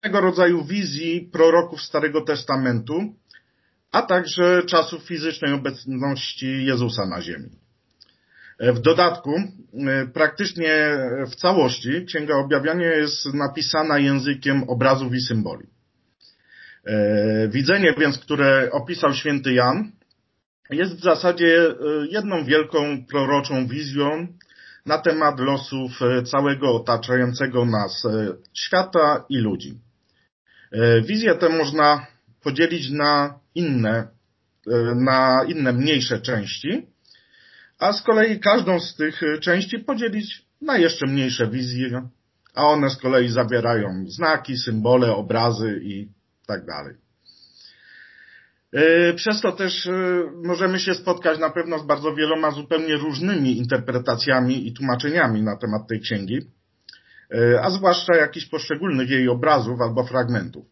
rodzaju wizji proroków Starego Testamentu, a także czasów fizycznej obecności Jezusa na ziemi. W dodatku, praktycznie w całości Księga Objawienia jest napisana językiem obrazów i symboli. Widzenie więc, które opisał święty Jan, jest w zasadzie jedną wielką proroczą wizją na temat losów całego otaczającego nas świata i ludzi. Wizję tę można podzielić na inne mniejsze części, a z kolei każdą z tych części podzielić na jeszcze mniejsze wizje, a one z kolei zawierają znaki, symbole, obrazy i tak dalej. Przez to też możemy się spotkać na pewno z bardzo wieloma zupełnie różnymi interpretacjami i tłumaczeniami na temat tej księgi, a zwłaszcza jakichś poszczególnych jej obrazów albo fragmentów.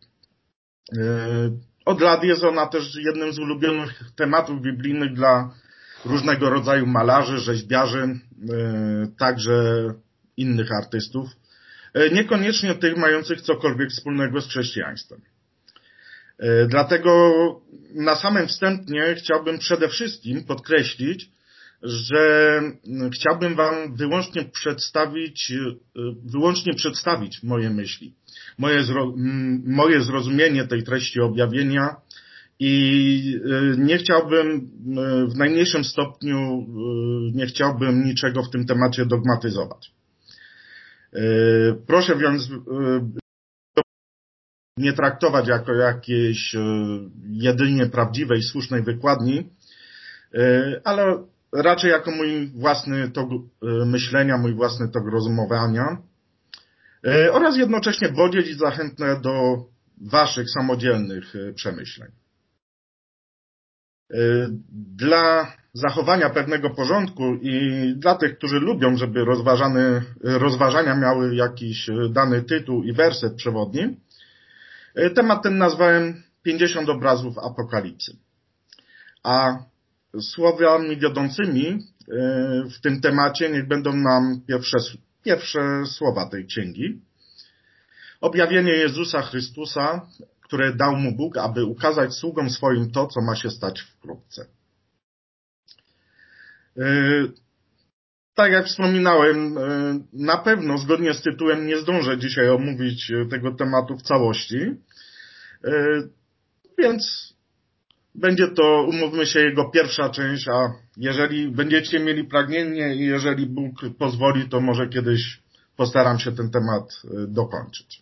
Od lat jest ona też jednym z ulubionych tematów biblijnych dla różnego rodzaju malarzy, rzeźbiarzy, także innych artystów, niekoniecznie tych mających cokolwiek wspólnego z chrześcijaństwem. Dlatego na samym wstępie chciałbym przede wszystkim podkreślić, że chciałbym Wam wyłącznie przedstawić moje myśli, moje zrozumienie tej treści objawienia i nie chciałbym w najmniejszym stopniu niczego w tym temacie dogmatyzować. Proszę więc nie traktować jako jakiejś jedynie prawdziwej, słusznej wykładni, ale raczej jako mój własny tok myślenia, mój własny tok rozumowania oraz jednocześnie bodziec i zachętne do Waszych samodzielnych przemyśleń. Dla zachowania pewnego porządku i dla tych, którzy lubią, żeby rozważania miały jakiś dany tytuł i werset przewodni, temat ten nazwałem 50 obrazów Apokalipsy. A słowami wiodącymi w tym temacie niech będą nam pierwsze słowa tej księgi. Objawienie Jezusa Chrystusa, które dał mu Bóg, aby ukazać sługom swoim to, co ma się stać wkrótce. Tak jak wspominałem, na pewno zgodnie z tytułem nie zdążę dzisiaj omówić tego tematu w całości, więc będzie to, umówmy się, jego pierwsza część, a jeżeli będziecie mieli pragnienie i jeżeli Bóg pozwoli, to może kiedyś postaram się ten temat dokończyć.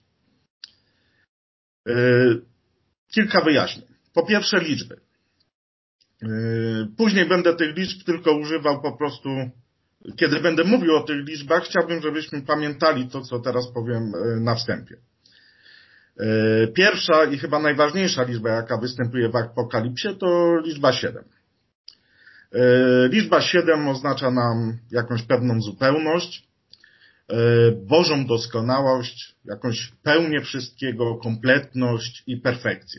Kilka wyjaśnień. Po pierwsze liczby. Później będę tych liczb tylko używał po prostu, kiedy będę mówił o tych liczbach, chciałbym, żebyśmy pamiętali to, co teraz powiem na wstępie. Pierwsza i chyba najważniejsza liczba, jaka występuje w Apokalipsie, to liczba 7. Liczba 7 oznacza nam jakąś pewną zupełność, Bożą doskonałość, jakąś pełnię wszystkiego, kompletność i perfekcję.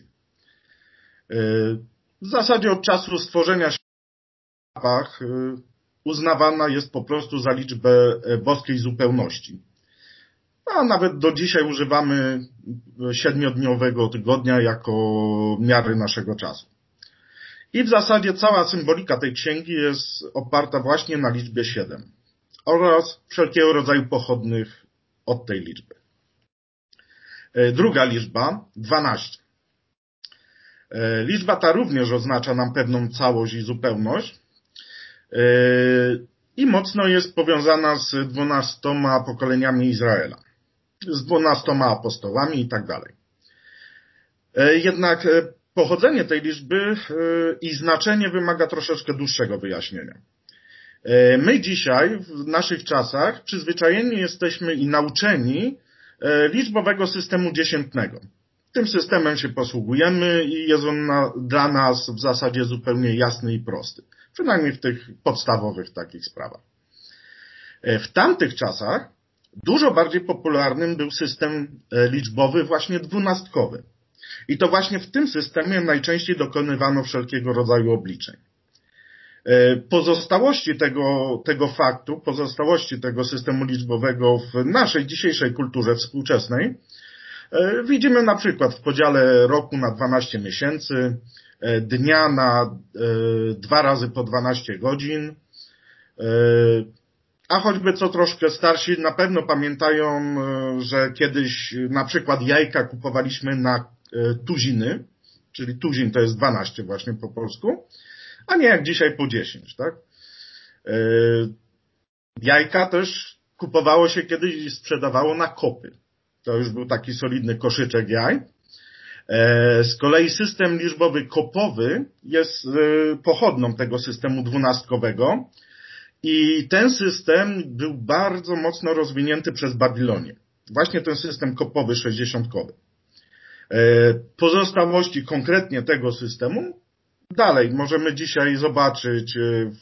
W zasadzie od czasu stworzenia świata uznawana jest po prostu za liczbę boskiej zupełności. A nawet do dzisiaj używamy 7-dniowego tygodnia jako miary naszego czasu. I w zasadzie cała symbolika tej księgi jest oparta właśnie na liczbie 7 oraz wszelkiego rodzaju pochodnych od tej liczby. Druga liczba, 12. Liczba ta również oznacza nam pewną całość i zupełność i mocno jest powiązana z 12 pokoleniami Izraela, z 12 apostołami i tak dalej. Jednak pochodzenie tej liczby i znaczenie wymaga troszeczkę dłuższego wyjaśnienia. My dzisiaj, w naszych czasach, przyzwyczajeni jesteśmy i nauczeni liczbowego systemu dziesiętnego. Tym systemem się posługujemy i jest on dla nas w zasadzie zupełnie jasny i prosty. Przynajmniej w tych podstawowych takich sprawach. W tamtych czasach dużo bardziej popularnym był system liczbowy właśnie dwunastkowy. I to właśnie w tym systemie najczęściej dokonywano wszelkiego rodzaju obliczeń. Pozostałości tego faktu, pozostałości tego systemu liczbowego w naszej dzisiejszej kulturze współczesnej Widzimy na przykład w podziale roku na 12 miesięcy, dnia na 2 razy po 12 godzin, a choćby co troszkę starsi na pewno pamiętają, że kiedyś na przykład jajka kupowaliśmy na tuziny, czyli tuzin to jest 12 właśnie po polsku, a nie jak dzisiaj po 10, tak? Jajka też kupowało się kiedyś i sprzedawało na kopy. To już był taki solidny koszyczek jaj. Z kolei system liczbowy kopowy jest pochodną tego systemu dwunastkowego i ten system był bardzo mocno rozwinięty przez Babilonię. Właśnie ten system kopowy 60-kowy. Pozostałości konkretnie tego systemu dalej możemy dzisiaj zobaczyć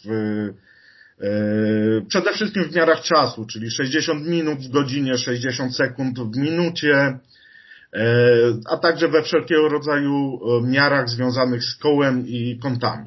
przede wszystkim w miarach czasu, czyli 60 minut w godzinie, 60 sekund w minucie, a także we wszelkiego rodzaju miarach związanych z kołem i kątami.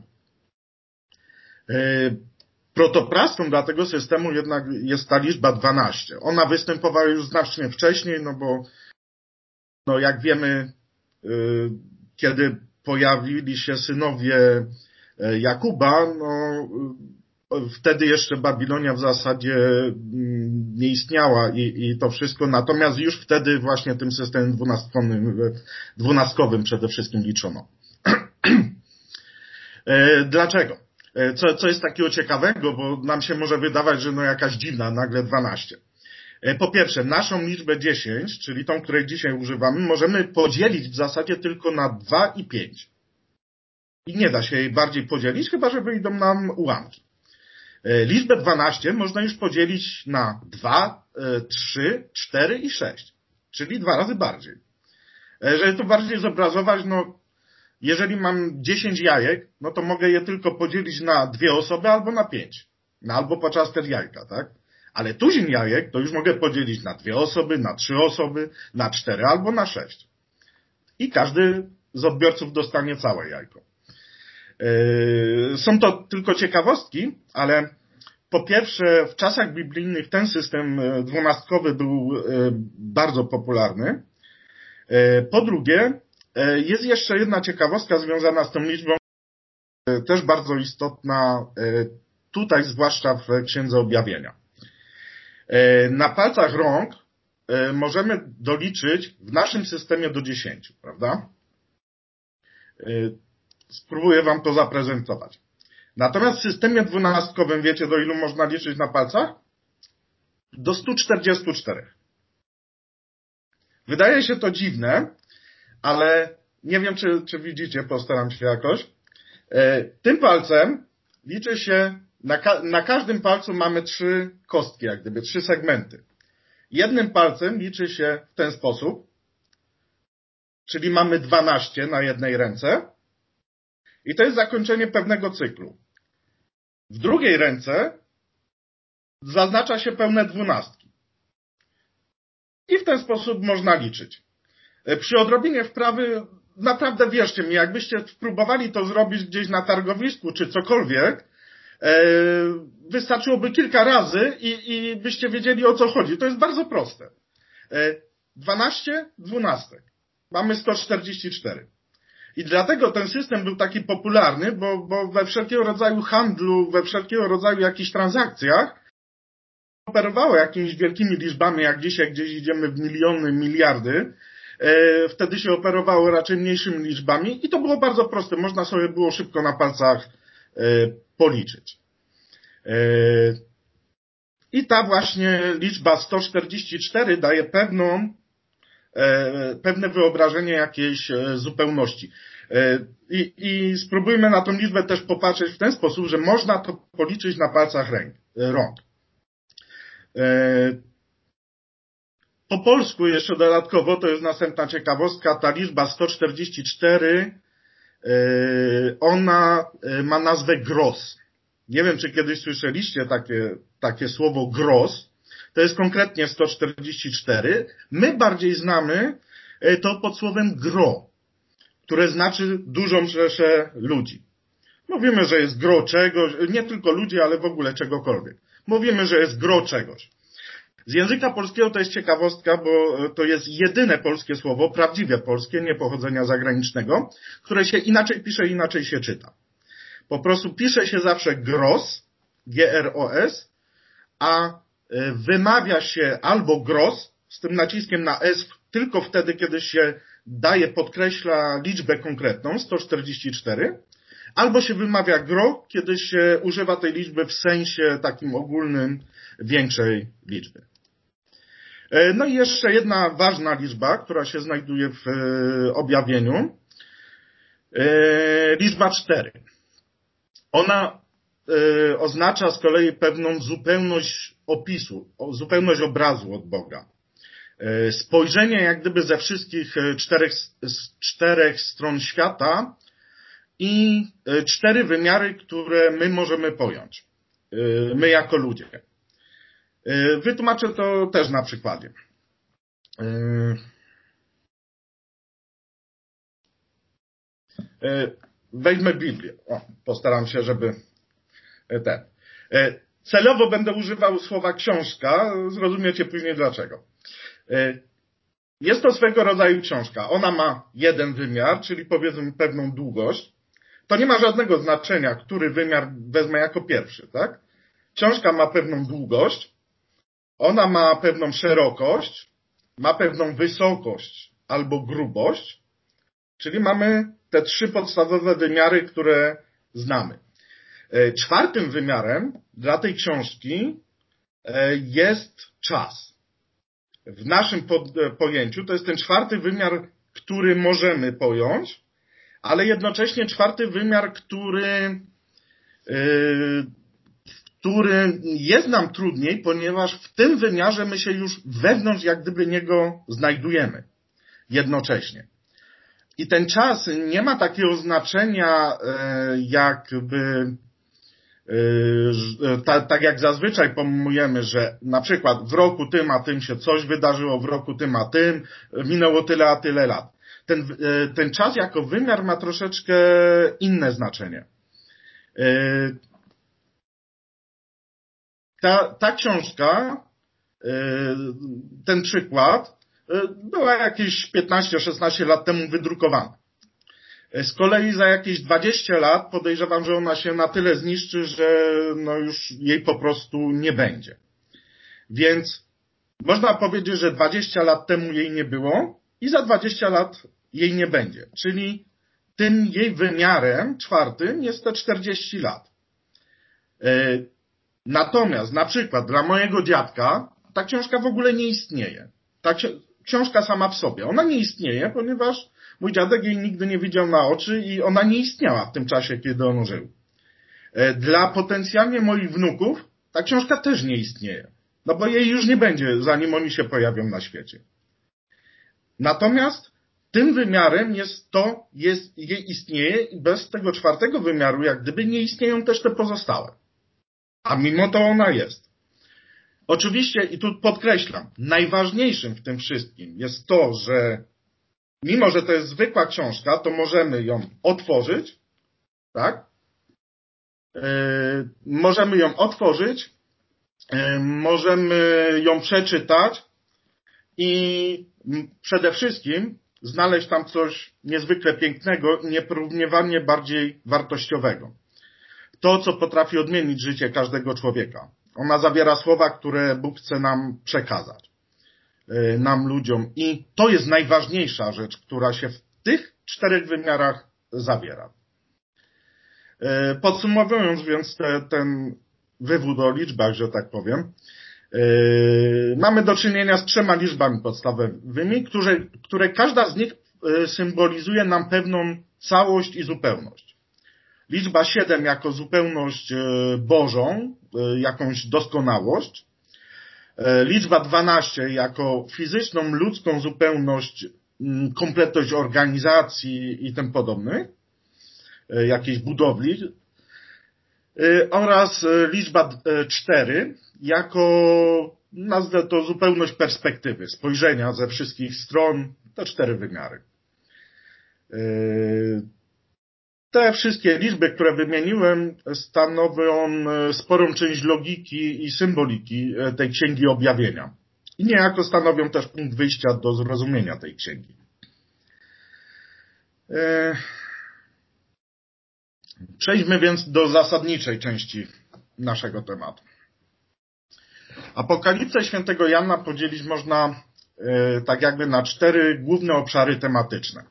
Protoplastą dla tego systemu jednak jest ta liczba 12. Ona występowała już znacznie wcześniej, no bo jak wiemy, kiedy pojawili się synowie Jakuba, wtedy jeszcze Babilonia w zasadzie nie istniała i to wszystko, natomiast już wtedy właśnie tym systemem dwunastkowym przede wszystkim liczono. Dlaczego? Co jest takiego ciekawego, bo nam się może wydawać, że jakaś dziwna, nagle 12. Po pierwsze, naszą liczbę 10, czyli tą, której dzisiaj używamy, możemy podzielić w zasadzie tylko na 2 i 5. I nie da się jej bardziej podzielić, chyba że wyjdą nam ułamki. Liczbę 12 można już podzielić na 2, 3, 4 i 6, czyli 2 razy bardziej. Żeby to bardziej zobrazować, jeżeli mam 10 jajek, to mogę je tylko podzielić na 2 osoby albo na 5. Albo po czas jajka, tak? Ale tuzin jajek to już mogę podzielić na 2 osoby, na 3 osoby, na 4 albo na 6. I każdy z odbiorców dostanie całe jajko. Są to tylko ciekawostki, ale po pierwsze w czasach biblijnych ten system dwunastkowy był bardzo popularny. Po drugie jest jeszcze jedna ciekawostka związana z tą liczbą, też bardzo istotna tutaj, zwłaszcza w Księdze Objawienia. Na palcach rąk możemy doliczyć w naszym systemie do 10, prawda? Spróbuję wam to zaprezentować. Natomiast w systemie dwunastkowym wiecie, do ilu można liczyć na palcach? Do 144. Wydaje się to dziwne, ale nie wiem, czy widzicie, postaram się jakoś. Tym palcem liczy się, na każdym palcu mamy 3 kostki, jak gdyby 3 segmenty. Jednym palcem liczy się w ten sposób, czyli mamy 12 na jednej ręce i to jest zakończenie pewnego cyklu. W drugiej ręce zaznacza się pełne 12. I w ten sposób można liczyć. Przy odrobinie wprawy, naprawdę wierzcie mi, jakbyście próbowali to zrobić gdzieś na targowisku czy cokolwiek, wystarczyłoby kilka razy i byście wiedzieli, o co chodzi. To jest bardzo proste. 12 dwunastek. Mamy 144. I dlatego ten system był taki popularny, bo we wszelkiego rodzaju handlu, we wszelkiego rodzaju jakichś transakcjach operowało jakimiś wielkimi liczbami, jak dzisiaj gdzieś idziemy w miliony, miliardy. Wtedy się operowało raczej mniejszymi liczbami i to było bardzo proste. Można sobie było szybko na palcach policzyć. I ta właśnie liczba 144 daje pewne wyobrażenie jakiejś zupełności. I spróbujmy na tą liczbę też popatrzeć w ten sposób, że można to policzyć na palcach rąk. Po polsku jeszcze dodatkowo, to jest następna ciekawostka, ta liczba 144, ona ma nazwę gros. Nie wiem, czy kiedyś słyszeliście takie słowo gros. To jest konkretnie 144. My bardziej znamy to pod słowem gro, które znaczy dużą rzeszę ludzi. Mówimy, że jest gro czegoś, nie tylko ludzi, ale w ogóle czegokolwiek. Mówimy, że jest gro czegoś. Z języka polskiego to jest ciekawostka, bo to jest jedyne polskie słowo, prawdziwie polskie, nie pochodzenia zagranicznego, które się inaczej pisze, inaczej się czyta. Po prostu pisze się zawsze gros, G-R-O-S, a wymawia się albo gros, z tym naciskiem na S, tylko wtedy, kiedy się podkreśla liczbę konkretną, 144, albo się wymawia gro, kiedy się używa tej liczby w sensie takim ogólnym większej liczby. No i jeszcze jedna ważna liczba, która się znajduje w objawieniu. Liczba 4. Ona oznacza z kolei pewną zupełność opisu, zupełność obrazu od Boga. Spojrzenie jak gdyby ze wszystkich czterech stron świata i 4 wymiary, które my możemy pojąć. My jako ludzie. Wytłumaczę to też na przykładzie. Weźmy Biblię. Postaram się, żeby celowo będę używał słowa książka. Zrozumiecie później dlaczego. Jest to swego rodzaju książka. Ona ma jeden wymiar, czyli powiedzmy pewną długość. To nie ma żadnego znaczenia, który wymiar wezmę jako pierwszy, tak? Książka ma pewną długość, ona ma pewną szerokość, ma pewną wysokość albo grubość, czyli mamy te 3 podstawowe wymiary, które znamy. 4. wymiarem dla tej książki jest czas. W naszym pojęciu to jest ten 4. wymiar, który możemy pojąć, ale jednocześnie 4. wymiar, który jest nam trudniej, ponieważ w tym wymiarze my się już wewnątrz jak gdyby niego znajdujemy jednocześnie. I ten czas nie ma takiego znaczenia jakby tak jak zazwyczaj pojmujemy, że na przykład w roku tym a tym się coś wydarzyło, w roku tym a tym minęło tyle a tyle lat. Ten czas jako wymiar ma troszeczkę inne znaczenie. Ta książka, ten przykład, była jakieś 15-16 lat temu wydrukowana. Z kolei za jakieś 20 lat podejrzewam, że ona się na tyle zniszczy, że no już jej po prostu nie będzie. Więc można powiedzieć, że 20 lat temu jej nie było i za 20 lat jej nie będzie. Czyli tym jej wymiarem 4. jest te 40 lat. Natomiast na przykład dla mojego dziadka ta książka w ogóle nie istnieje. Ta książka sama w sobie. Ona nie istnieje, ponieważ mój dziadek jej nigdy nie widział na oczy i ona nie istniała w tym czasie, kiedy on żył. Dla potencjalnie moich wnuków ta książka też nie istnieje. No bo jej już nie będzie, zanim oni się pojawią na świecie. Natomiast tym wymiarem jej istnieje i bez tego 4. wymiaru jak gdyby nie istnieją też te pozostałe. A mimo to ona jest. Oczywiście, i tu podkreślam, najważniejszym w tym wszystkim jest to, że mimo, że to jest zwykła książka, to możemy ją otworzyć, tak? Możemy ją otworzyć, możemy ją przeczytać i przede wszystkim znaleźć tam coś niezwykle pięknego i nieporównywalnie bardziej wartościowego. To, co potrafi odmienić życie każdego człowieka. Ona zawiera słowa, które Bóg chce nam przekazać. Nam, ludziom. I to jest najważniejsza rzecz, która się w tych 4 wymiarach zawiera. Podsumowując więc ten wywód o liczbach, że tak powiem, mamy do czynienia z 3 liczbami podstawowymi, które każda z nich symbolizuje nam pewną całość i zupełność. Liczba 7 jako zupełność Bożą, jakąś doskonałość. Liczba 12 jako fizyczną, ludzką zupełność, kompletność organizacji i tym podobnych, jakiejś budowli. Oraz liczba 4 jako, nazwę to, zupełność perspektywy, spojrzenia ze wszystkich stron, te 4 wymiary. Te wszystkie liczby, które wymieniłem, stanowią sporą część logiki i symboliki tej Księgi Objawienia. I niejako stanowią też punkt wyjścia do zrozumienia tej księgi. Przejdźmy więc do zasadniczej części naszego tematu. Apokalipsę świętego Jana podzielić można tak jakby na 4 główne obszary tematyczne.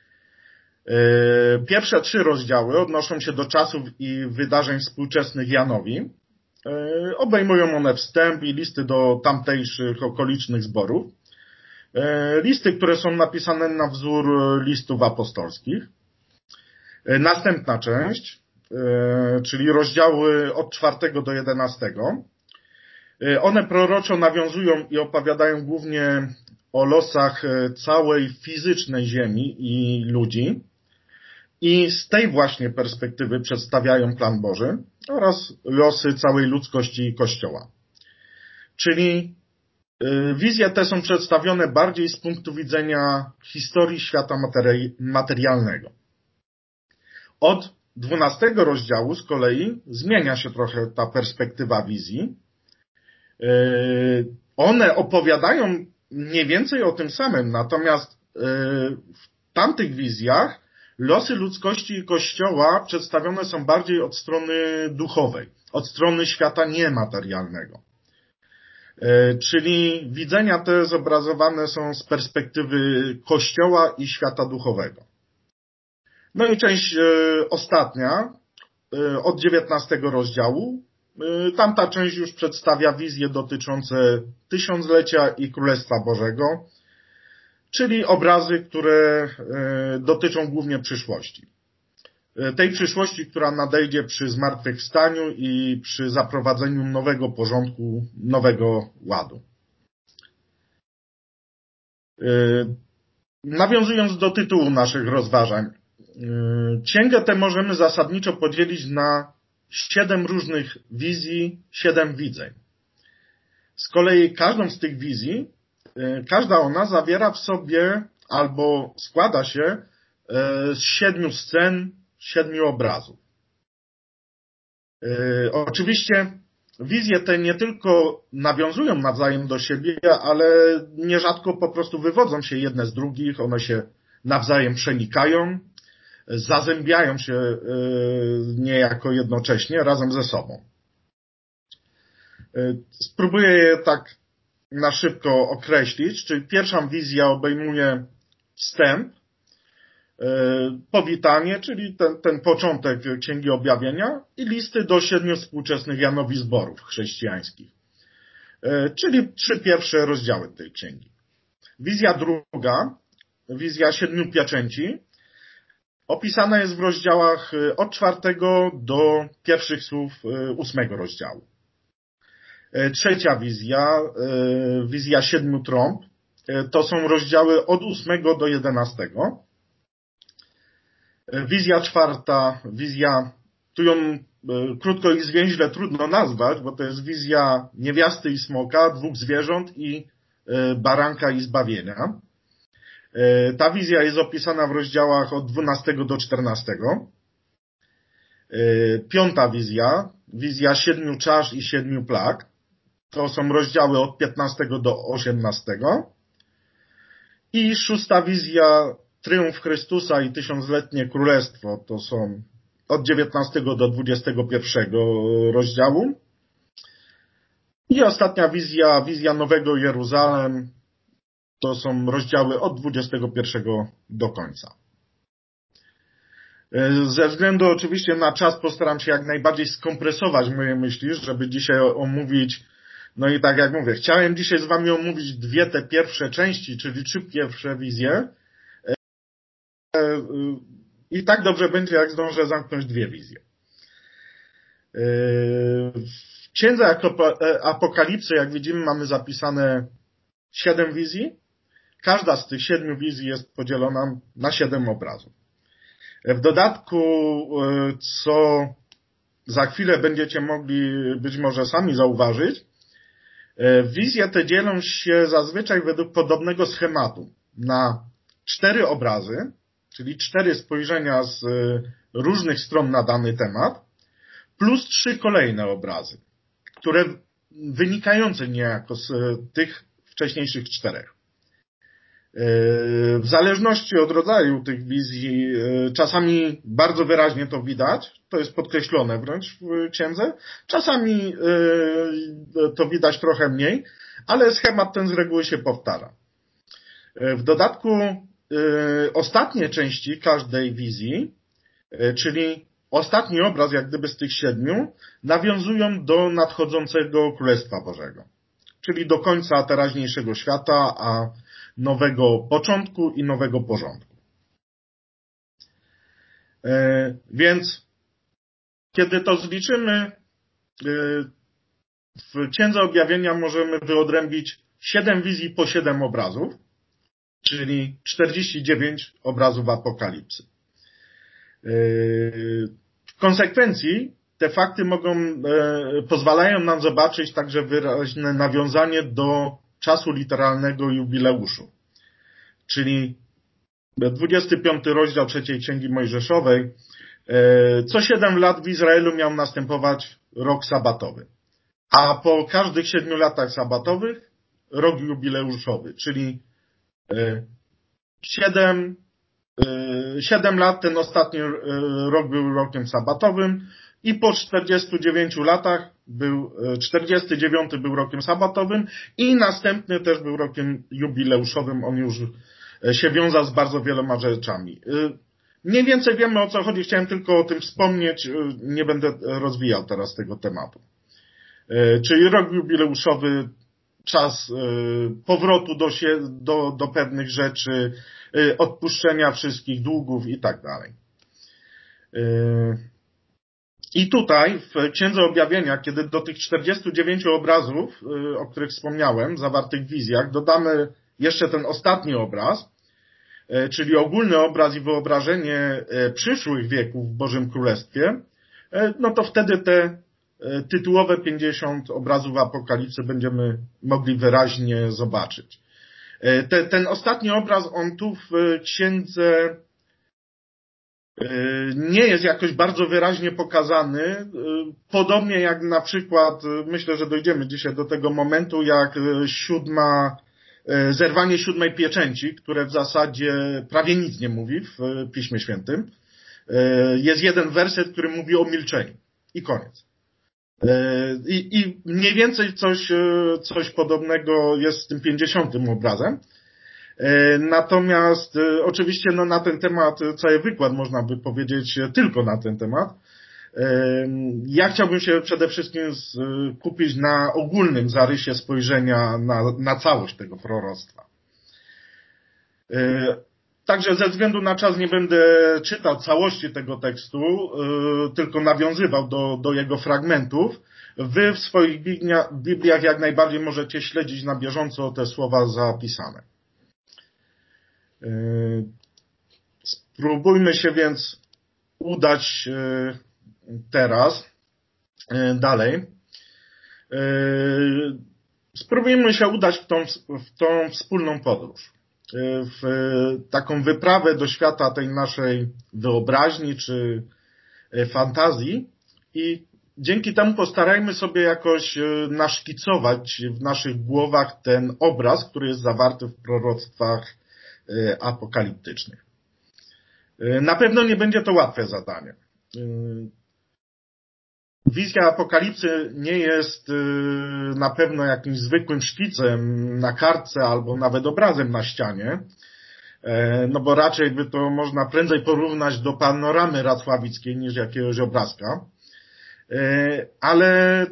Pierwsze 3 rozdziały odnoszą się do czasów i wydarzeń współczesnych Janowi. Obejmują one wstęp i listy do tamtejszych okolicznych zborów. Listy, które są napisane na wzór listów apostolskich. Następna część, czyli rozdziały od 4 do 11. One proroczo nawiązują i opowiadają głównie o losach całej fizycznej ziemi i ludzi. I z tej właśnie perspektywy przedstawiają plan Boży oraz losy całej ludzkości i Kościoła. Czyli wizje te są przedstawione bardziej z punktu widzenia historii świata materialnego. Od 12 rozdziału z kolei zmienia się trochę ta perspektywa wizji. One opowiadają mniej więcej o tym samym, natomiast w tamtych wizjach losy ludzkości i Kościoła przedstawione są bardziej od strony duchowej, od strony świata niematerialnego. Czyli widzenia te zobrazowane są z perspektywy Kościoła i świata duchowego. No i część ostatnia, od 19 rozdziału, tamta część już przedstawia wizje dotyczące tysiąclecia i Królestwa Bożego, czyli obrazy, które dotyczą głównie przyszłości. Tej przyszłości, która nadejdzie przy zmartwychwstaniu i przy zaprowadzeniu nowego porządku, nowego ładu. Nawiązując do tytułu naszych rozważań, księgę tę możemy zasadniczo podzielić na 7 różnych wizji, 7 widzeń. Z kolei każdą z tych wizji, każda ona zawiera w sobie albo składa się z 7 scen, 7 obrazów. Oczywiście wizje te nie tylko nawiązują nawzajem do siebie, ale nierzadko po prostu wywodzą się jedne z drugich, one się nawzajem przenikają, zazębiają się niejako jednocześnie razem ze sobą. Spróbuję je tak na szybko określić, czyli pierwsza wizja obejmuje wstęp, powitanie, czyli ten początek Księgi Objawienia i listy do 7 współczesnych Janowi zborów chrześcijańskich, czyli 3 pierwsze rozdziały tej księgi. Wizja druga, wizja 7 pieczęci, opisana jest w rozdziałach od 4 do pierwszych słów 8 rozdziału. Trzecia wizja, wizja 7 trąb, to są rozdziały od 8 do 11. Wizja czwarta, wizja, tu ją krótko i zwięźle trudno nazwać, bo to jest wizja niewiasty i smoka, 2 zwierząt i baranka i zbawienia. Ta wizja jest opisana w rozdziałach od 12 do 14. Piąta wizja, wizja 7 czasz i 7 plag. To są rozdziały od 15 do 18. I 6. wizja, Tryumf Chrystusa i tysiącletnie królestwo. To są od 19 do 21 rozdziału. I ostatnia wizja, wizja Nowego Jeruzalem. To są rozdziały od 21 do końca. Ze względu oczywiście na czas postaram się jak najbardziej skompresować moje myśli, żeby dzisiaj omówić, no i tak jak mówię, chciałem dzisiaj z wami omówić 2 te pierwsze części, czyli 3 pierwsze wizje. I tak dobrze będzie, jak zdążę zamknąć 2 wizje. W Księdze Apokalipsy, jak widzimy, mamy zapisane 7 wizji. Każda z tych 7 wizji jest podzielona na 7 obrazów. W dodatku, co za chwilę będziecie mogli być może sami zauważyć, wizje te dzielą się zazwyczaj według podobnego schematu na 4 obrazy, czyli 4 spojrzenia z różnych stron na dany temat, plus 3 kolejne obrazy, które wynikające niejako z tych wcześniejszych 4. W zależności od rodzaju tych wizji, czasami bardzo wyraźnie to widać, to jest podkreślone wręcz w księdze, czasami to widać trochę mniej, ale schemat ten z reguły się powtarza. W dodatku ostatnie części każdej wizji, czyli ostatni obraz jak gdyby z tych 7, nawiązują do nadchodzącego Królestwa Bożego, czyli do końca teraźniejszego świata, a nowego początku i nowego porządku. Więc kiedy to zliczymy, w Księdze Objawienia możemy wyodrębnić 7 wizji po 7 obrazów, czyli 49 obrazów Apokalipsy. W konsekwencji te fakty pozwalają nam zobaczyć także wyraźne nawiązanie do czasu literalnego jubileuszu, czyli 25 rozdział 3 Księgi Mojżeszowej. Co 7 lat w Izraelu miał następować rok sabatowy, a po każdych 7 latach sabatowych rok jubileuszowy, czyli 7 lat ten ostatni rok był rokiem sabatowym i po 49 latach 49 był rokiem sabatowym i następny też był rokiem jubileuszowym. On już się wiązał z bardzo wieloma rzeczami. Mniej więcej wiemy, o co chodzi. Chciałem tylko o tym wspomnieć. Nie będę rozwijał teraz tego tematu. Czyli rok jubileuszowy, czas powrotu do pewnych rzeczy, odpuszczenia wszystkich długów i tak dalej. I tutaj w Księdze Objawienia, kiedy do tych 49 obrazów, o których wspomniałem, zawartych w wizjach, dodamy jeszcze ten ostatni obraz, czyli ogólny obraz i wyobrażenie przyszłych wieków w Bożym Królestwie, no to wtedy te tytułowe 50 obrazów Apokalipsy będziemy mogli wyraźnie zobaczyć. Ten ostatni obraz, on tu w księdze nie jest jakoś bardzo wyraźnie pokazany, podobnie jak na przykład, myślę, że dojdziemy dzisiaj do tego momentu, jak zerwanie 7 pieczęci, które w zasadzie prawie nic nie mówi w Piśmie Świętym. Jest jeden werset, który mówi o milczeniu i koniec. I mniej więcej coś podobnego jest z tym 50 obrazem. Natomiast oczywiście na ten temat cały wykład można by powiedzieć tylko na ten temat. Ja chciałbym się przede wszystkim skupić na ogólnym zarysie spojrzenia na całość tego proroctwa. Także ze względu na czas nie będę czytał całości tego tekstu, tylko nawiązywał do jego fragmentów. Wy w swoich Bibliach jak najbardziej możecie śledzić na bieżąco te słowa zapisane. Spróbujmy się więc udać teraz dalej. Spróbujmy się udać w tą wspólną podróż. W taką wyprawę do świata tej naszej wyobraźni czy fantazji i dzięki temu postarajmy sobie jakoś naszkicować w naszych głowach ten obraz, który jest zawarty w proroctwach apokaliptycznych. Na pewno nie będzie to łatwe zadanie. Wizja apokalipsy nie jest na pewno jakimś zwykłym szkicem na kartce albo nawet obrazem na ścianie, no bo raczej by to można prędzej porównać do panoramy racławickiej niż jakiegoś obrazka. Ale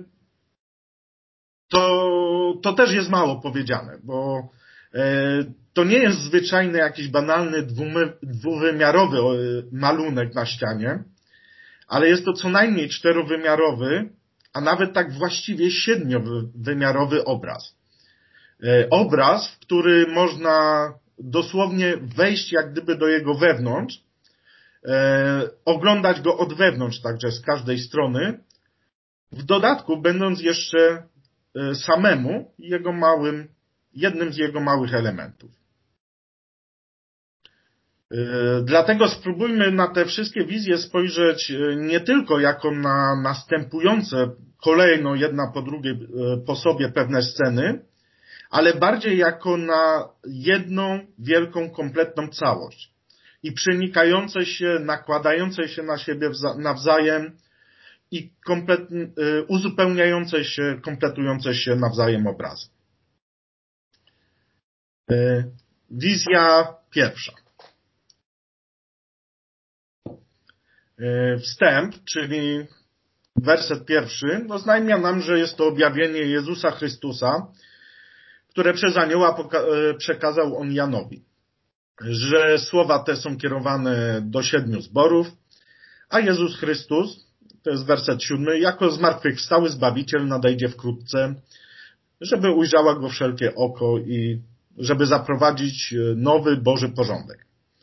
to też jest mało powiedziane, bo to nie jest zwyczajny jakiś banalny dwuwymiarowy malunek na ścianie, ale jest to co najmniej 4-wymiarowy, a nawet tak właściwie 7-wymiarowy obraz. Obraz, w który można dosłownie wejść jak gdyby do jego wewnątrz, oglądać go od wewnątrz także z każdej strony, w dodatku będąc jeszcze samemu jednym z jego małych elementów. Dlatego spróbujmy na te wszystkie wizje spojrzeć nie tylko jako na następujące kolejno jedna po drugiej po sobie pewne sceny, ale bardziej jako na jedną wielką, kompletną całość i przenikające się, nakładające się na siebie nawzajem i uzupełniające się, kompletujące się nawzajem obrazy. Wizja pierwsza. Wstęp, czyli werset pierwszy, oznajmia nam, że jest to objawienie Jezusa Chrystusa, które przez anioła przekazał on Janowi. Że słowa te są kierowane do 7 zborów, a Jezus Chrystus, to jest werset 7, jako zmartwychwstały Zbawiciel nadejdzie wkrótce, żeby ujrzało go wszelkie oko i żeby zaprowadzić nowy Boży porządek.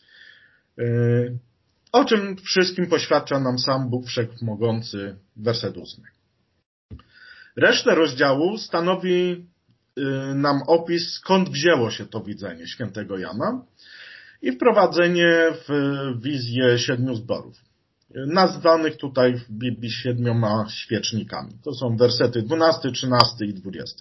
O czym wszystkim poświadcza nam sam Bóg Wszechmogący, werset 8. Resztę rozdziału stanowi nam opis, skąd wzięło się to widzenie świętego Jana i wprowadzenie w wizję 7 zborów, nazwanych tutaj w Biblii 7 świecznikami. To są wersety 12, 13 i 20.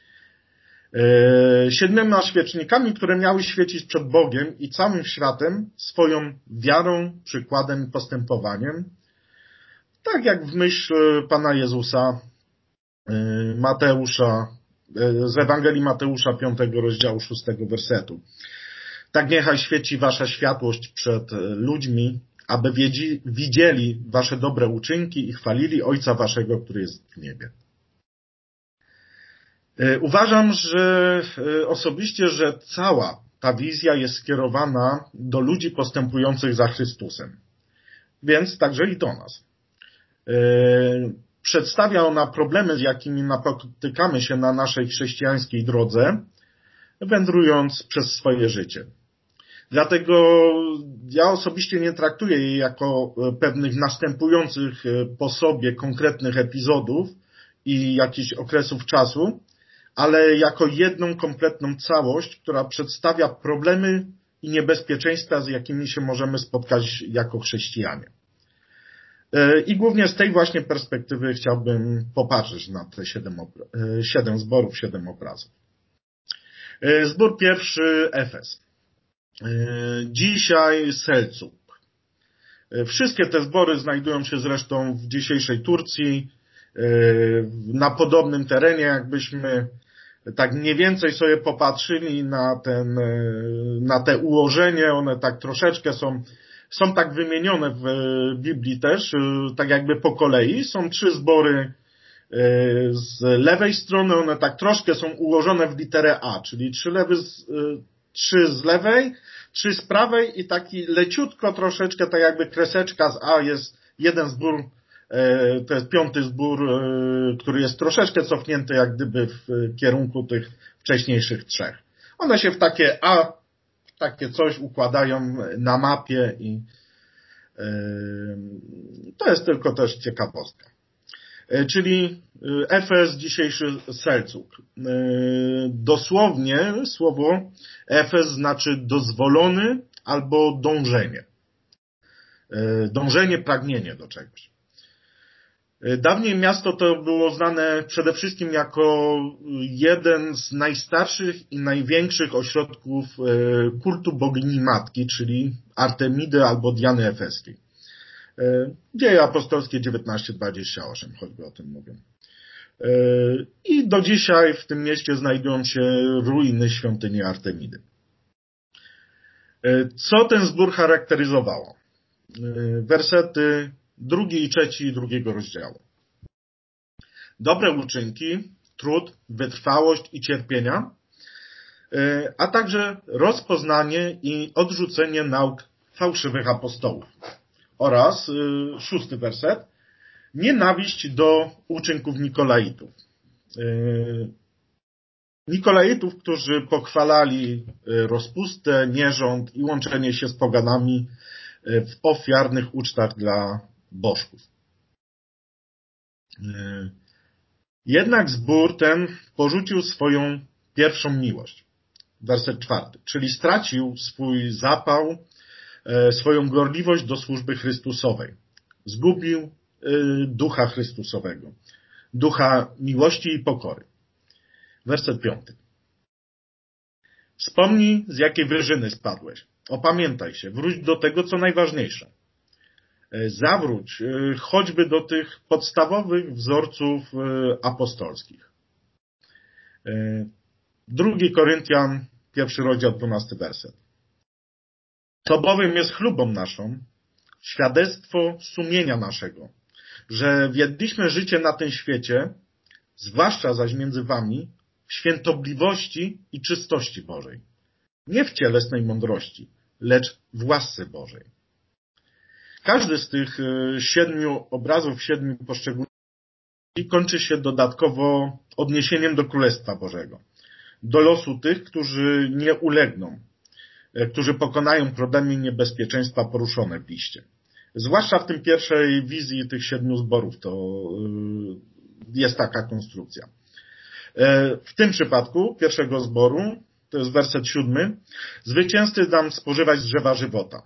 7 świecznikami, które miały świecić przed Bogiem i całym światem swoją wiarą, przykładem i postępowaniem, tak jak w myśl Pana Jezusa, Mateusza, z Ewangelii Mateusza 5 rozdziału 6 wersetu. Tak niechaj świeci wasza światłość przed ludźmi, aby widzieli wasze dobre uczynki i chwalili Ojca waszego, który jest w niebie. Uważam, że osobiście, że cała ta wizja jest skierowana do ludzi postępujących za Chrystusem, więc także i do nas. Przedstawia ona problemy, z jakimi napotykamy się na naszej chrześcijańskiej drodze, wędrując przez swoje życie. Dlatego ja osobiście nie traktuję jej jako pewnych następujących po sobie konkretnych epizodów i jakichś okresów czasu, ale jako jedną kompletną całość, która przedstawia problemy i niebezpieczeństwa, z jakimi się możemy spotkać jako chrześcijanie. I głównie z tej właśnie perspektywy chciałbym popatrzeć na te 7 zborów, 7 obrazów. Zbór pierwszy, Efes. Dzisiaj Selcuk. Wszystkie te zbory znajdują się zresztą w dzisiejszej Turcji, na podobnym terenie, jakbyśmy tak mniej więcej sobie popatrzyli na te ułożenie, one tak troszeczkę są tak wymienione w Biblii też, tak jakby po kolei. Są 3 zbory z lewej strony, one tak troszkę są ułożone w literę A, czyli 3 z lewej, 3 z prawej i taki leciutko troszeczkę, tak jakby kreseczka z A jest jeden zbór, to jest 5 zbór, który jest troszeczkę cofnięty jak gdyby w kierunku tych wcześniejszych 3. One się w takie coś układają na mapie i to jest tylko też ciekawostka. Czyli Efes, dzisiejszy Selcuk. Dosłownie słowo Efes znaczy dozwolony albo dążenie. Dążenie, pragnienie do czegoś. Dawniej miasto to było znane przede wszystkim jako jeden z najstarszych i największych ośrodków kultu bogini matki, czyli Artemidy albo Diany Efeskiej. Dzieje apostolskie 19:28, choćby o tym mówię. I do dzisiaj w tym mieście znajdują się ruiny świątyni Artemidy. Co ten zbór charakteryzowało? Wersety 2 i 3 drugiego rozdziału. Dobre uczynki, trud, wytrwałość i cierpienia, a także rozpoznanie i odrzucenie nauk fałszywych apostołów. Oraz 6 werset, nienawiść do uczynków Nikolaitów. Nikolaitów, którzy pochwalali rozpustę, nierząd i łączenie się z poganami w ofiarnych ucztach dla bożków. Jednak zbór ten porzucił swoją pierwszą miłość. Werset 4. Czyli stracił swój zapał, swoją gorliwość do służby Chrystusowej. Zgubił ducha Chrystusowego, ducha miłości i pokory. Werset 5. Wspomnij, z jakiej wyżyny spadłeś. Opamiętaj się, wróć do tego, co najważniejsze. Zawróć choćby do tych podstawowych wzorców apostolskich. 2 Koryntian, 1 rozdział, 12 werset. To bowiem jest chlubą naszą, świadectwo sumienia naszego, że wiedliśmy życie na tym świecie, zwłaszcza zaś między wami, w świętobliwości i czystości Bożej. Nie w cielesnej mądrości, lecz w łasce Bożej. Każdy z tych 7 obrazów, 7 poszczególnych kończy się dodatkowo odniesieniem do Królestwa Bożego. Do losu tych, którzy nie ulegną, którzy pokonają problemy i niebezpieczeństwa poruszone w liście. Zwłaszcza w tym pierwszej wizji tych 7 zborów to jest taka konstrukcja. W tym przypadku pierwszego zboru, to jest werset 7, zwycięzcy dam spożywać z drzewa żywota.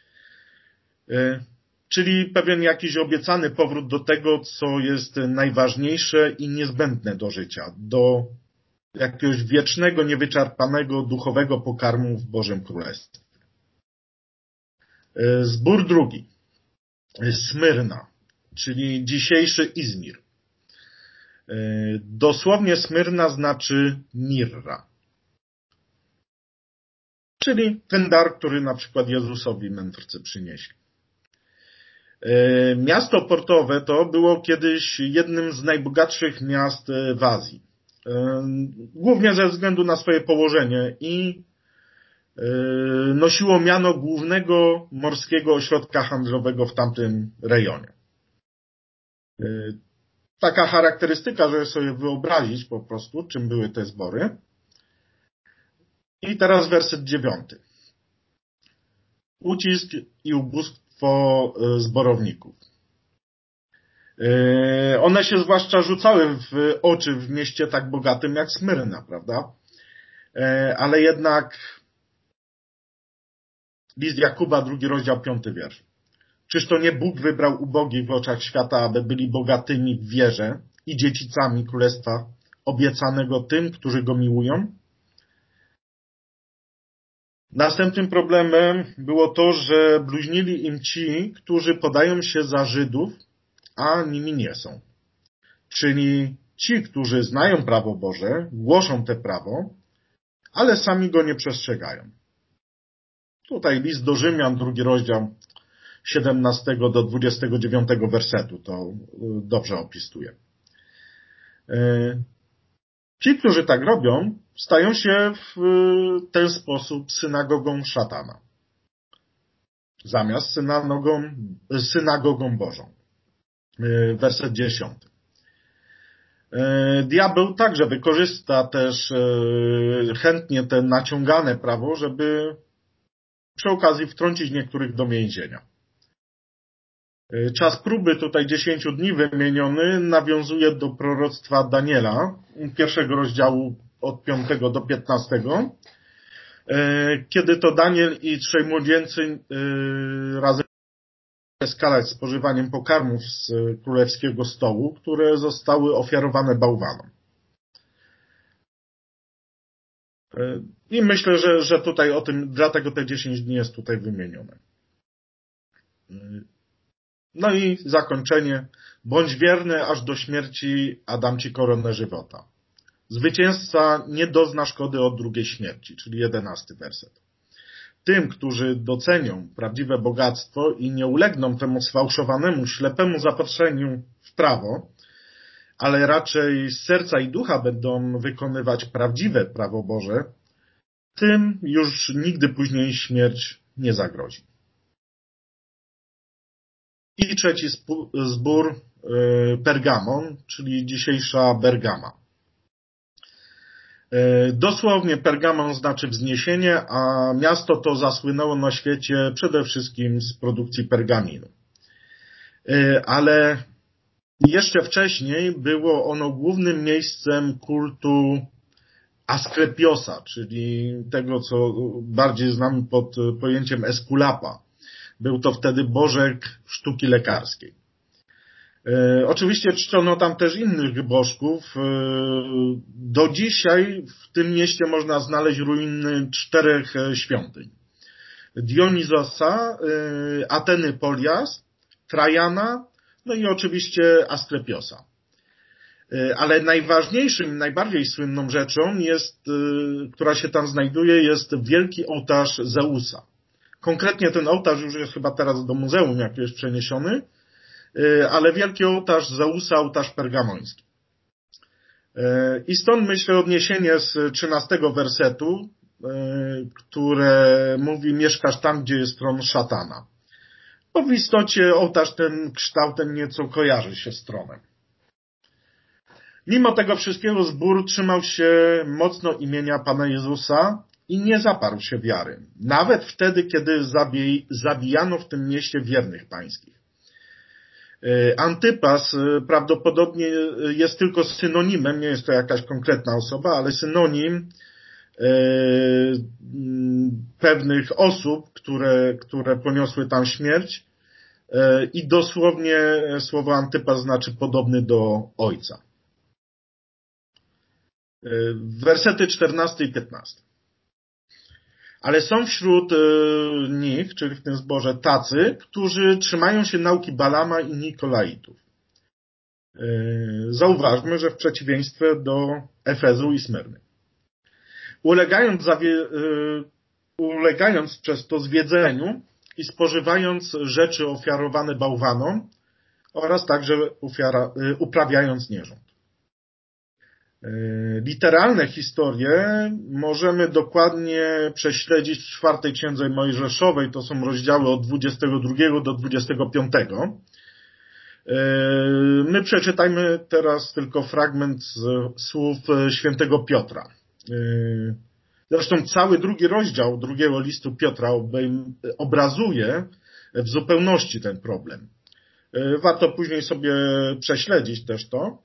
Czyli pewien jakiś obiecany powrót do tego, co jest najważniejsze i niezbędne do życia, do jakiegoś wiecznego, niewyczerpanego, duchowego pokarmu w Bożym Królestwie. Zbór drugi. Smyrna, czyli dzisiejszy Izmir. Dosłownie Smyrna znaczy mirra. Czyli ten dar, który na przykład Jezusowi mędrcy przynieśli. Miasto portowe to było kiedyś jednym z najbogatszych miast w Azji. Głównie ze względu na swoje położenie i nosiło miano głównego morskiego ośrodka handlowego w tamtym rejonie. Taka charakterystyka, żeby sobie wyobrazić po prostu, czym były te zbory. I teraz werset 9. Ucisk i ubóstwo zborowników. One się zwłaszcza rzucały w oczy w mieście tak bogatym jak Smyrna, prawda? Ale jednak list Jakuba, 2 rozdział, 5 wiersz. Czyż to nie Bóg wybrał ubogich w oczach świata, aby byli bogatymi w wierze i dziedzicami królestwa obiecanego tym, którzy go miłują? Następnym problemem było to, że bluźnili im ci, którzy podają się za Żydów, a nimi nie są. Czyli ci, którzy znają prawo Boże, głoszą te prawo, ale sami go nie przestrzegają. Tutaj list do Rzymian, 2 rozdział, 17 do 29 wersetu to dobrze opisuje. Ci, którzy tak robią, stają się w ten sposób synagogą szatana, zamiast synagogą Bożą. Werset 10. Diabeł także wykorzysta też chętnie te naciągane prawo, żeby przy okazji wtrącić niektórych do więzienia. Czas próby, tutaj 10 dni wymieniony, nawiązuje do proroctwa Daniela, 1 rozdziału od 5 do 15, kiedy to Daniel i 3 młodzieńcy razem skalać spożywaniem pokarmów z królewskiego stołu, które zostały ofiarowane bałwanom. I myślę, że tutaj o tym, dlatego te 10 dni jest tutaj wymienione. No i zakończenie. Bądź wierny aż do śmierci, a dam ci koronę żywota. Zwycięzca nie dozna szkody od drugiej śmierci, czyli 11 werset. Tym, którzy docenią prawdziwe bogactwo i nie ulegną temu sfałszowanemu, ślepemu zapatrzeniu w prawo, ale raczej z serca i ducha będą wykonywać prawdziwe prawo Boże, tym już nigdy później śmierć nie zagrozi. I trzeci zbór, Pergamon, czyli dzisiejsza Bergama. Dosłownie Pergamon znaczy wzniesienie, a miasto to zasłynęło na świecie przede wszystkim z produkcji pergaminu. Ale jeszcze wcześniej było ono głównym miejscem kultu Asklepiosa, czyli tego, co bardziej znamy pod pojęciem Eskulapa. Był to wtedy bożek sztuki lekarskiej. Oczywiście czczono tam też innych bożków. Do dzisiaj w tym mieście można znaleźć ruiny 4 świątyń. Dionizosa, Ateny Polias, Trajana, no i oczywiście Asklepiosa. Ale najważniejszym, najbardziej słynną rzeczą jest, która się tam znajduje, jest wielki ołtarz Zeusa. Konkretnie ten ołtarz już jest chyba teraz do muzeum jakiegoś przeniesiony, ale wielki ołtarz Zeusa, ołtarz pergamoński. I stąd myślę odniesienie z 13 wersetu, które mówi: mieszkasz tam, gdzie jest tron szatana. Bo w istocie ołtarz ten kształtem nieco kojarzy się z tronem. Mimo tego wszystkiego zbór trzymał się mocno imienia Pana Jezusa i nie zaparł się wiary. Nawet wtedy, kiedy zabijano w tym mieście wiernych pańskich. Antypas prawdopodobnie jest tylko synonimem, nie jest to jakaś konkretna osoba, ale synonim pewnych osób, które poniosły tam śmierć, i dosłownie słowo Antypas znaczy podobny do ojca. Wersety 14 i 15. Ale są wśród nich, czyli w tym zborze, tacy, którzy trzymają się nauki Balama i Nikolaitów. Zauważmy, że w przeciwieństwie do Efezu i Smyrny. Ulegając przez to zwiedzeniu i spożywając rzeczy ofiarowane bałwanom oraz także uprawiając nierząd. Literalne historie możemy dokładnie prześledzić w 4 Księdze Mojżeszowej, to są rozdziały od 22 do 25. My przeczytajmy teraz tylko fragment z słów świętego Piotra. Zresztą cały 2 rozdział 2 listu Piotra obrazuje w zupełności ten problem. Warto później sobie prześledzić też to.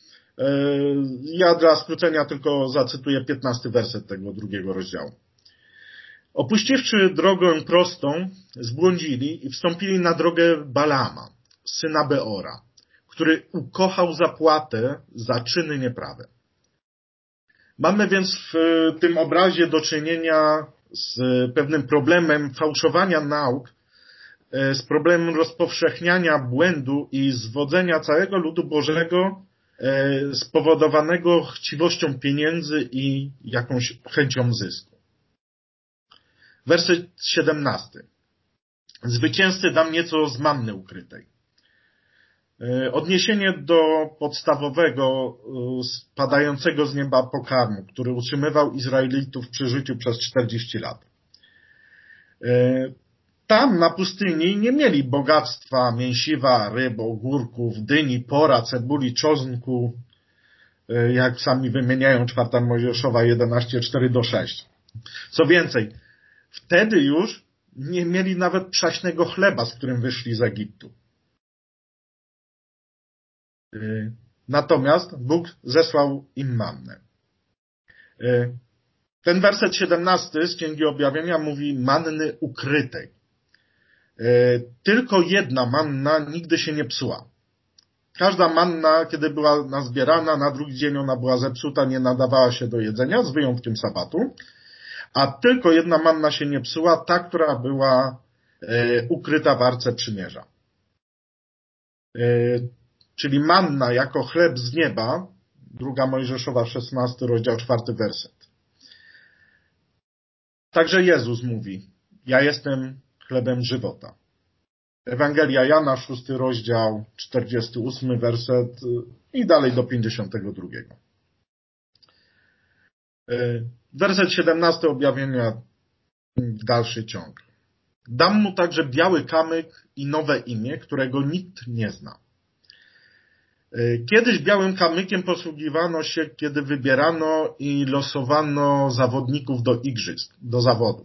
Ja dla skrócenia tylko zacytuję 15 werset tego 2 rozdziału. Opuściwszy drogę prostą, zbłądzili i wstąpili na drogę Balama, syna Beora, który ukochał zapłatę za czyny nieprawe. Mamy więc w tym obrazie do czynienia z pewnym problemem fałszowania nauk, z problemem rozpowszechniania błędu i zwodzenia całego ludu Bożego spowodowanego chciwością pieniędzy i jakąś chęcią zysku. Werset 17. Zwycięzcy dam nieco z manny ukrytej. Odniesienie do podstawowego, spadającego z nieba pokarmu, który utrzymywał Izraelitów przy życiu przez 40 lat. Tam na pustyni nie mieli bogactwa mięsiwa, ryb, ogórków, dyni, pora, cebuli, czosnku, jak sami wymieniają 4 Mojżeszowa 11, 4-6. Co więcej, wtedy już nie mieli nawet przaśnego chleba, z którym wyszli z Egiptu. Natomiast Bóg zesłał im mannę. Ten werset 17 z Księgi Objawienia mówi manny ukrytej. Tylko jedna manna nigdy się nie psuła. Każda manna, kiedy była nazbierana, na drugi dzień ona była zepsuta, nie nadawała się do jedzenia, z wyjątkiem sabatu. A tylko jedna manna się nie psuła, ta, która była ukryta w Arce Przymierza. Czyli manna jako chleb z nieba, 2 Mojżeszowa 16, rozdział 4 werset. Także Jezus mówi: ja jestem chlebem żywota. Ewangelia Jana, 6 rozdział, 48 werset i dalej do 52. Werset 17 objawienia, dalszy ciąg. Dam mu także biały kamyk i nowe imię, którego nikt nie zna. Kiedyś białym kamykiem posługiwano się, kiedy wybierano i losowano zawodników do igrzysk, do zawodów.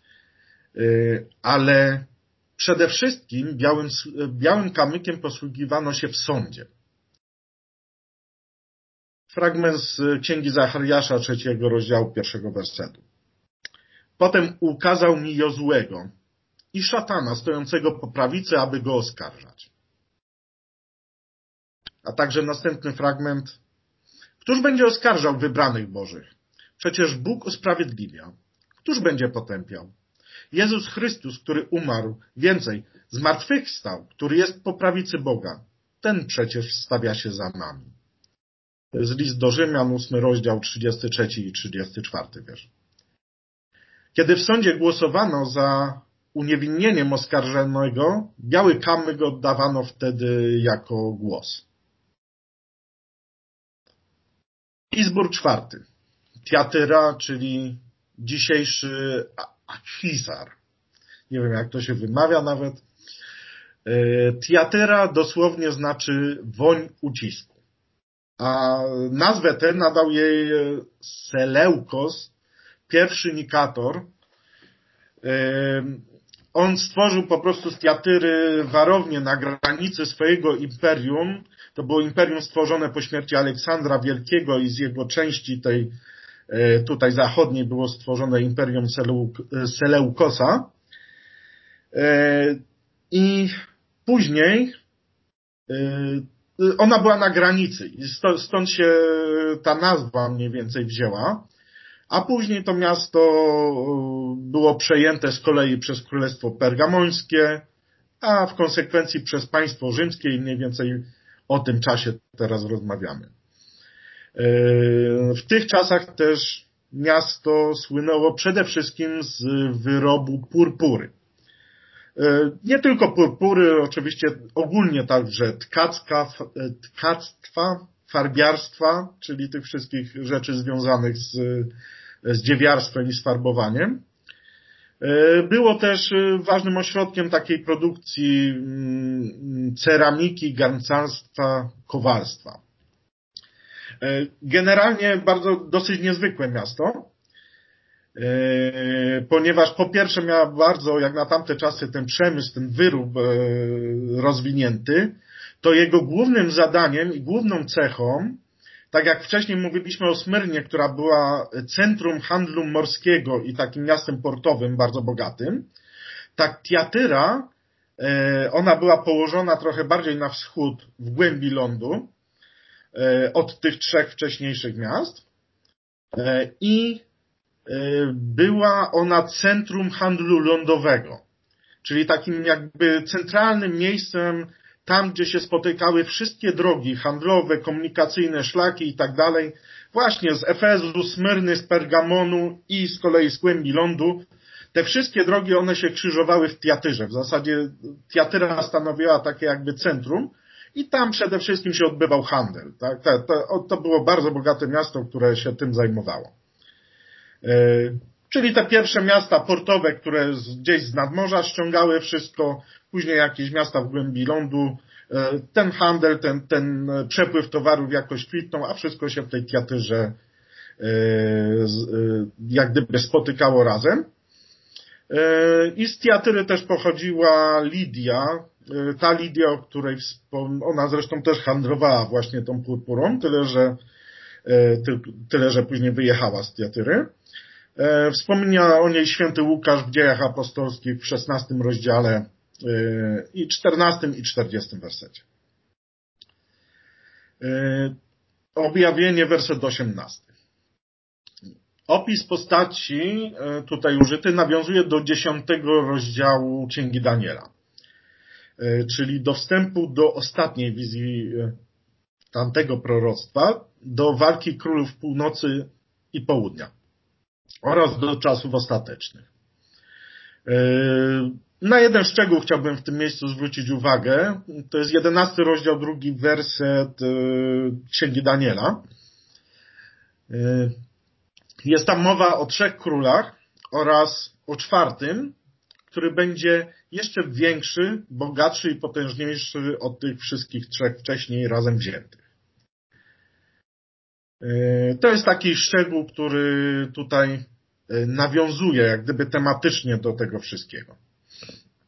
Ale przede wszystkim białym kamykiem posługiwano się w sądzie. Fragment z Księgi Zachariasza 3 rozdziału 1 wersetu. Potem ukazał mi Jozłego i szatana stojącego po prawicy, aby go oskarżać. A także następny fragment. Któż będzie oskarżał wybranych Bożych? Przecież Bóg usprawiedliwia. Któż będzie potępiał? Jezus Chrystus, który umarł, więcej, zmartwychwstał, który jest po prawicy Boga. Ten przecież wstawia się za nami. To jest list do Rzymian, 8 rozdział, 33 i 34 wiersz. Kiedy w sądzie głosowano za uniewinnieniem oskarżonego, biały kamyk oddawano wtedy jako głos. I zbór 4. Tiatyra, czyli dzisiejszy Akhisar. Nie wiem, jak to się wymawia nawet. Tiatyra dosłownie znaczy woń ucisku. A nazwę tę nadał jej Seleukos, pierwszy Nikator. On stworzył po prostu z Tiatyry warownię na granicy swojego imperium. To było imperium stworzone po śmierci Aleksandra Wielkiego i z jego części tej tutaj zachodniej było stworzone imperium Seleukosa. I później ona była na granicy i stąd się ta nazwa mniej więcej wzięła. A później to miasto było przejęte z kolei przez Królestwo Pergamońskie, a w konsekwencji przez państwo rzymskie i mniej więcej o tym czasie teraz rozmawiamy. W tych czasach też miasto słynęło przede wszystkim z wyrobu purpury. Nie tylko purpury, oczywiście ogólnie także tkactwa, farbiarstwa, czyli tych wszystkich rzeczy związanych z dziewiarstwem i z farbowaniem. Było też ważnym ośrodkiem takiej produkcji ceramiki, garncarstwa, kowalstwa. Generalnie dosyć niezwykłe miasto, ponieważ po pierwsze miała bardzo, jak na tamte czasy, ten przemysł, ten wyrób rozwinięty, to jego głównym zadaniem i główną cechą, tak jak wcześniej mówiliśmy o Smyrnie, która była centrum handlu morskiego i takim miastem portowym bardzo bogatym, tak Tiatyra, ona była położona trochę bardziej na wschód, w głębi lądu, od tych 3 wcześniejszych miast i była ona centrum handlu lądowego, czyli takim jakby centralnym miejscem, tam gdzie się spotykały wszystkie drogi handlowe, komunikacyjne, szlaki i tak dalej, właśnie z Efezu, Smyrny, z Pergamonu i z kolei z głębi lądu. Te wszystkie drogi, one się krzyżowały w Tiatyrze. W zasadzie Tiatyra stanowiła takie jakby centrum i tam przede wszystkim się odbywał handel. Tak? To było bardzo bogate miasto, które się tym zajmowało. Czyli te pierwsze miasta portowe, które gdzieś z nadmorza ściągały wszystko, później jakieś miasta w głębi lądu, ten handel, ten przepływ towarów jakoś kwitnął, a wszystko się w tej Tiatyrze jak gdyby spotykało razem. I z Tiatyry też pochodziła Lidia, ta Lidia, o której ona zresztą też handlowała właśnie tą purpurą, tyle że później wyjechała z Tiatyry. Wspomina o niej święty Łukasz w Dziejach Apostolskich w 16 rozdziale i 14 i 40 wersecie. Objawienie, werset 18. Opis postaci tutaj użyty nawiązuje do 10 rozdziału Księgi Daniela, czyli do wstępu do ostatniej wizji tamtego proroctwa, do walki królów północy i południa oraz do czasów ostatecznych. Na jeden szczegół chciałbym w tym miejscu zwrócić uwagę. To jest 11 rozdział, 2 werset Księgi Daniela. Jest tam mowa o 3 królach oraz o 4, który będzie jeszcze większy, bogatszy i potężniejszy od tych wszystkich 3 wcześniej razem wziętych. To jest taki szczegół, który tutaj nawiązuje jak gdyby tematycznie do tego wszystkiego.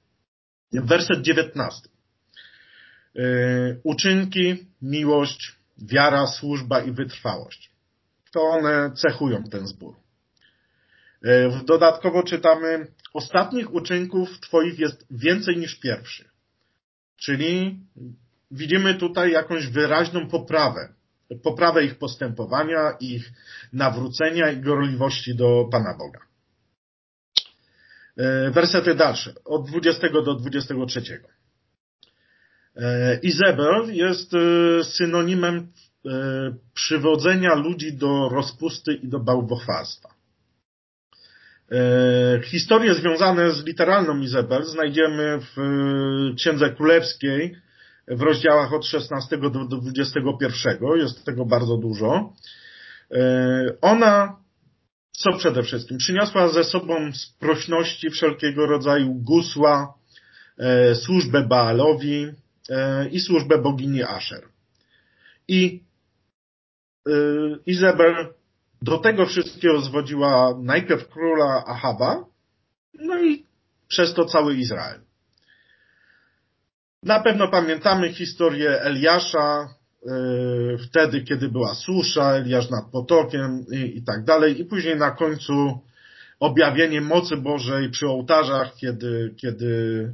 Werset 19. Uczynki, miłość, wiara, służba i wytrwałość. To one cechują ten zbór. Dodatkowo czytamy, ostatnich uczynków Twoich jest więcej niż pierwszych. Czyli widzimy tutaj jakąś wyraźną poprawę ich postępowania, ich nawrócenia i gorliwości do Pana Boga. Wersety dalsze, od 20 do 23. Izabel jest synonimem przywodzenia ludzi do rozpusty i do bałwochwalstwa. Historie związane z literalną Izabel znajdziemy w Księdze Królewskiej w rozdziałach od 16 do 21. Jest tego bardzo dużo. Ona, co przede wszystkim, przyniosła ze sobą sprośności wszelkiego rodzaju gusła, służbę Baalowi i służbę bogini Asher. I Izabel do tego wszystkiego zwodziła najpierw króla Ahaba, no i przez to cały Izrael. Na pewno pamiętamy historię Eliasza, wtedy, kiedy była susza, Eliasz nad potokiem i tak dalej. I później na końcu objawienie mocy Bożej przy ołtarzach, kiedy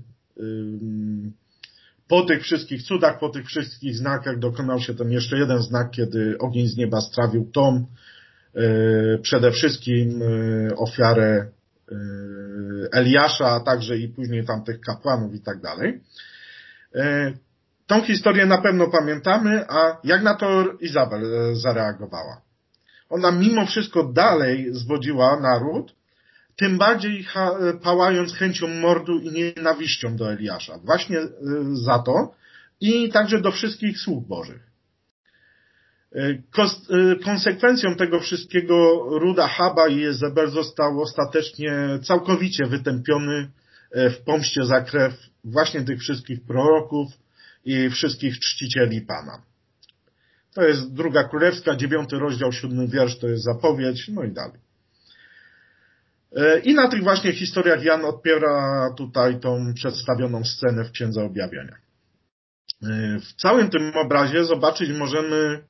po tych wszystkich cudach, po tych wszystkich znakach dokonał się ten jeszcze jeden znak, kiedy ogień z nieba strawił tom, przede wszystkim ofiarę Eliasza, a także i później tamtych kapłanów i tak dalej. Tą historię na pewno pamiętamy, a jak na to Izabel zareagowała? Ona mimo wszystko dalej zwodziła naród, tym bardziej pałając chęcią mordu i nienawiścią do Eliasza. Właśnie za to i także do wszystkich sług Bożych. Konsekwencją tego wszystkiego ród Ahaba i Jezebel został ostatecznie całkowicie wytępiony w pomście za krew właśnie tych wszystkich proroków i wszystkich czcicieli Pana. To jest Druga Królewska, 9 rozdział, 7 wiersz, to jest zapowiedź, no i dalej. I na tych właśnie historiach Jan odpiera tutaj tą przedstawioną scenę w Księdze Objawienia. W całym tym obrazie zobaczyć możemy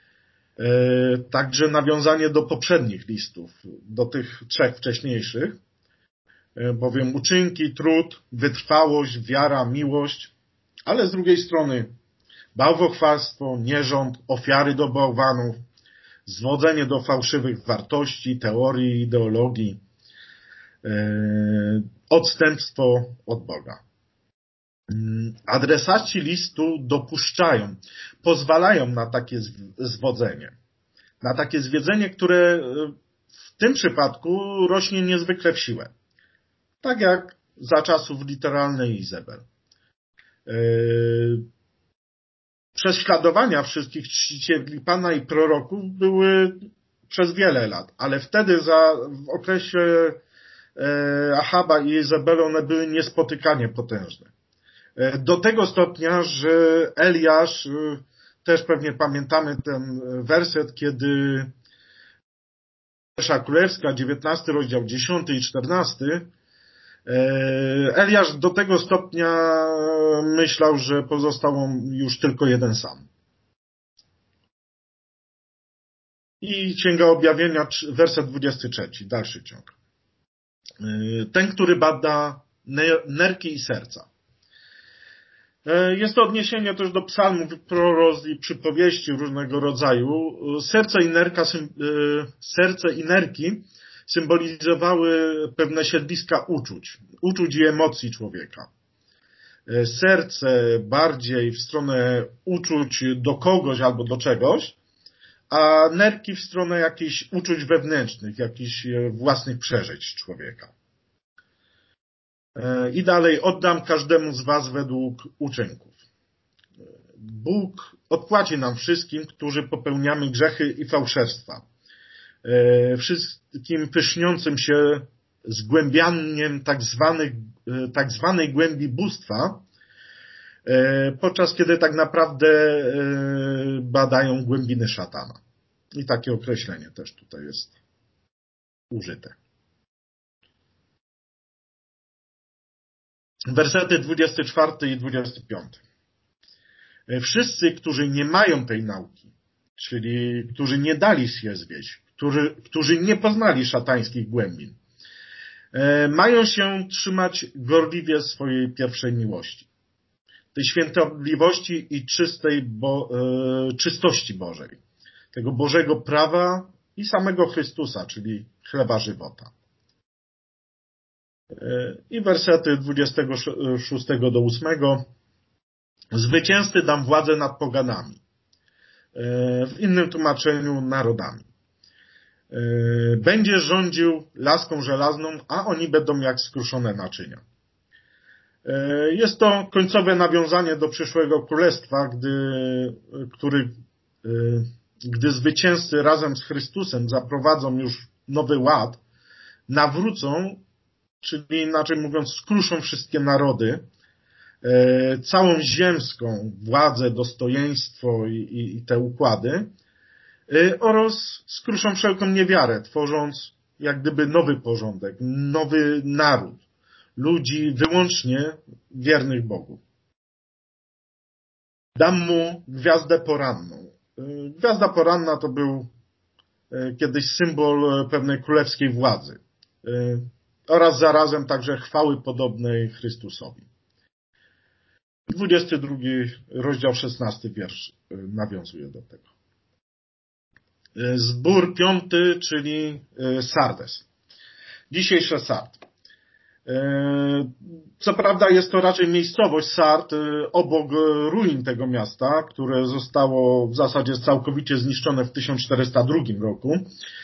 także nawiązanie do poprzednich listów, do tych trzech wcześniejszych, bowiem uczynki, trud, wytrwałość, wiara, miłość, ale z drugiej strony bałwochwalstwo, nierząd, ofiary do bałwanów, zwodzenie do fałszywych wartości, teorii, ideologii, odstępstwo od Boga. Adresaci listu dopuszczają, pozwalają na takie zwodzenie. Na takie zwiedzenie, które w tym przypadku rośnie niezwykle w siłę. Tak jak za czasów literalnej Izabel. Prześladowania wszystkich czcicieli Pana i proroków były przez wiele lat, ale wtedy w okresie Ahaba i Izabeli one były niespotykanie potężne. Do tego stopnia, że Eliasz, też pewnie pamiętamy ten werset, kiedy Pierwsza Królewska, 19 rozdział, 10 i 14, Eliasz do tego stopnia myślał, że pozostał on już tylko jeden sam. I Księga Objawienia, werset 23, dalszy ciąg. Ten, który bada nerki i serca. Jest to odniesienie też do psalmów, proroc i przypowieści różnego rodzaju. Serce i nerki symbolizowały pewne siedliska uczuć i emocji człowieka. Serce bardziej w stronę uczuć do kogoś albo do czegoś, a nerki w stronę jakichś uczuć wewnętrznych, jakichś własnych przeżyć człowieka. I dalej, oddam każdemu z was według uczynków. Bóg odpłaci nam wszystkim, którzy popełniamy grzechy i fałszerstwa. Wszystkim pyszniącym się zgłębianiem tak zwanej głębi bóstwa, podczas kiedy tak naprawdę badają głębiny szatana. I takie określenie też tutaj jest użyte. Wersety 24 i 25. Wszyscy, którzy nie mają tej nauki, czyli którzy nie dali się zwieść, którzy nie poznali szatańskich głębin, mają się trzymać gorliwie swojej pierwszej miłości, tej świętobliwości i czystości Bożej, tego Bożego prawa i samego Chrystusa, czyli chleba żywota. I wersety 26 do 8. Zwycięzcy dam władzę nad poganami. W innym tłumaczeniu narodami. Będzie rządził laską żelazną, a oni będą jak skruszone naczynia. Jest to końcowe nawiązanie do przyszłego królestwa, gdy zwycięzcy razem z Chrystusem zaprowadzą już nowy ład, nawrócą, czyli inaczej mówiąc skruszą wszystkie narody, całą ziemską władzę, dostojeństwo i te układy oraz skruszą wszelką niewiarę, tworząc jak gdyby nowy porządek, nowy naród, ludzi wyłącznie wiernych Bogu. Dam mu gwiazdę poranną. Gwiazda poranna to był kiedyś symbol pewnej królewskiej władzy oraz zarazem także chwały podobnej Chrystusowi. 22 rozdział 16 wiersz nawiązuje do tego. Zbór 5, czyli Sardes. Dzisiejsze Sard. Co prawda jest to raczej miejscowość Sard obok ruin tego miasta, które zostało w zasadzie całkowicie zniszczone w 1402 roku.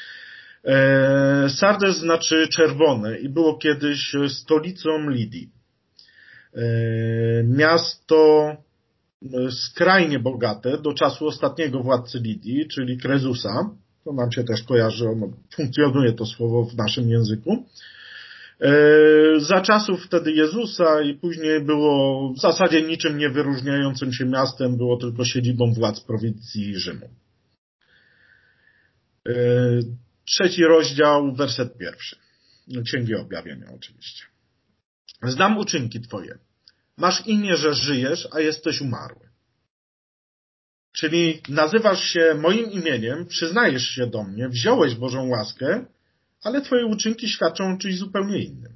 Sardes znaczy czerwone i było kiedyś stolicą Lidii. Miasto skrajnie bogate do czasu ostatniego władcy Lidii, czyli Krezusa. To nam się też kojarzy, funkcjonuje to słowo w naszym języku. Za czasów wtedy Jezusa i później było w zasadzie niczym nie wyróżniającym się miastem, było tylko siedzibą władz prowincji Rzymu. 3 rozdział, werset 1. Księgi Objawienia oczywiście. Znam uczynki Twoje. Masz imię, że żyjesz, a jesteś umarły. Czyli nazywasz się moim imieniem, przyznajesz się do mnie, wziąłeś Bożą łaskę, ale Twoje uczynki świadczą o czymś zupełnie innym.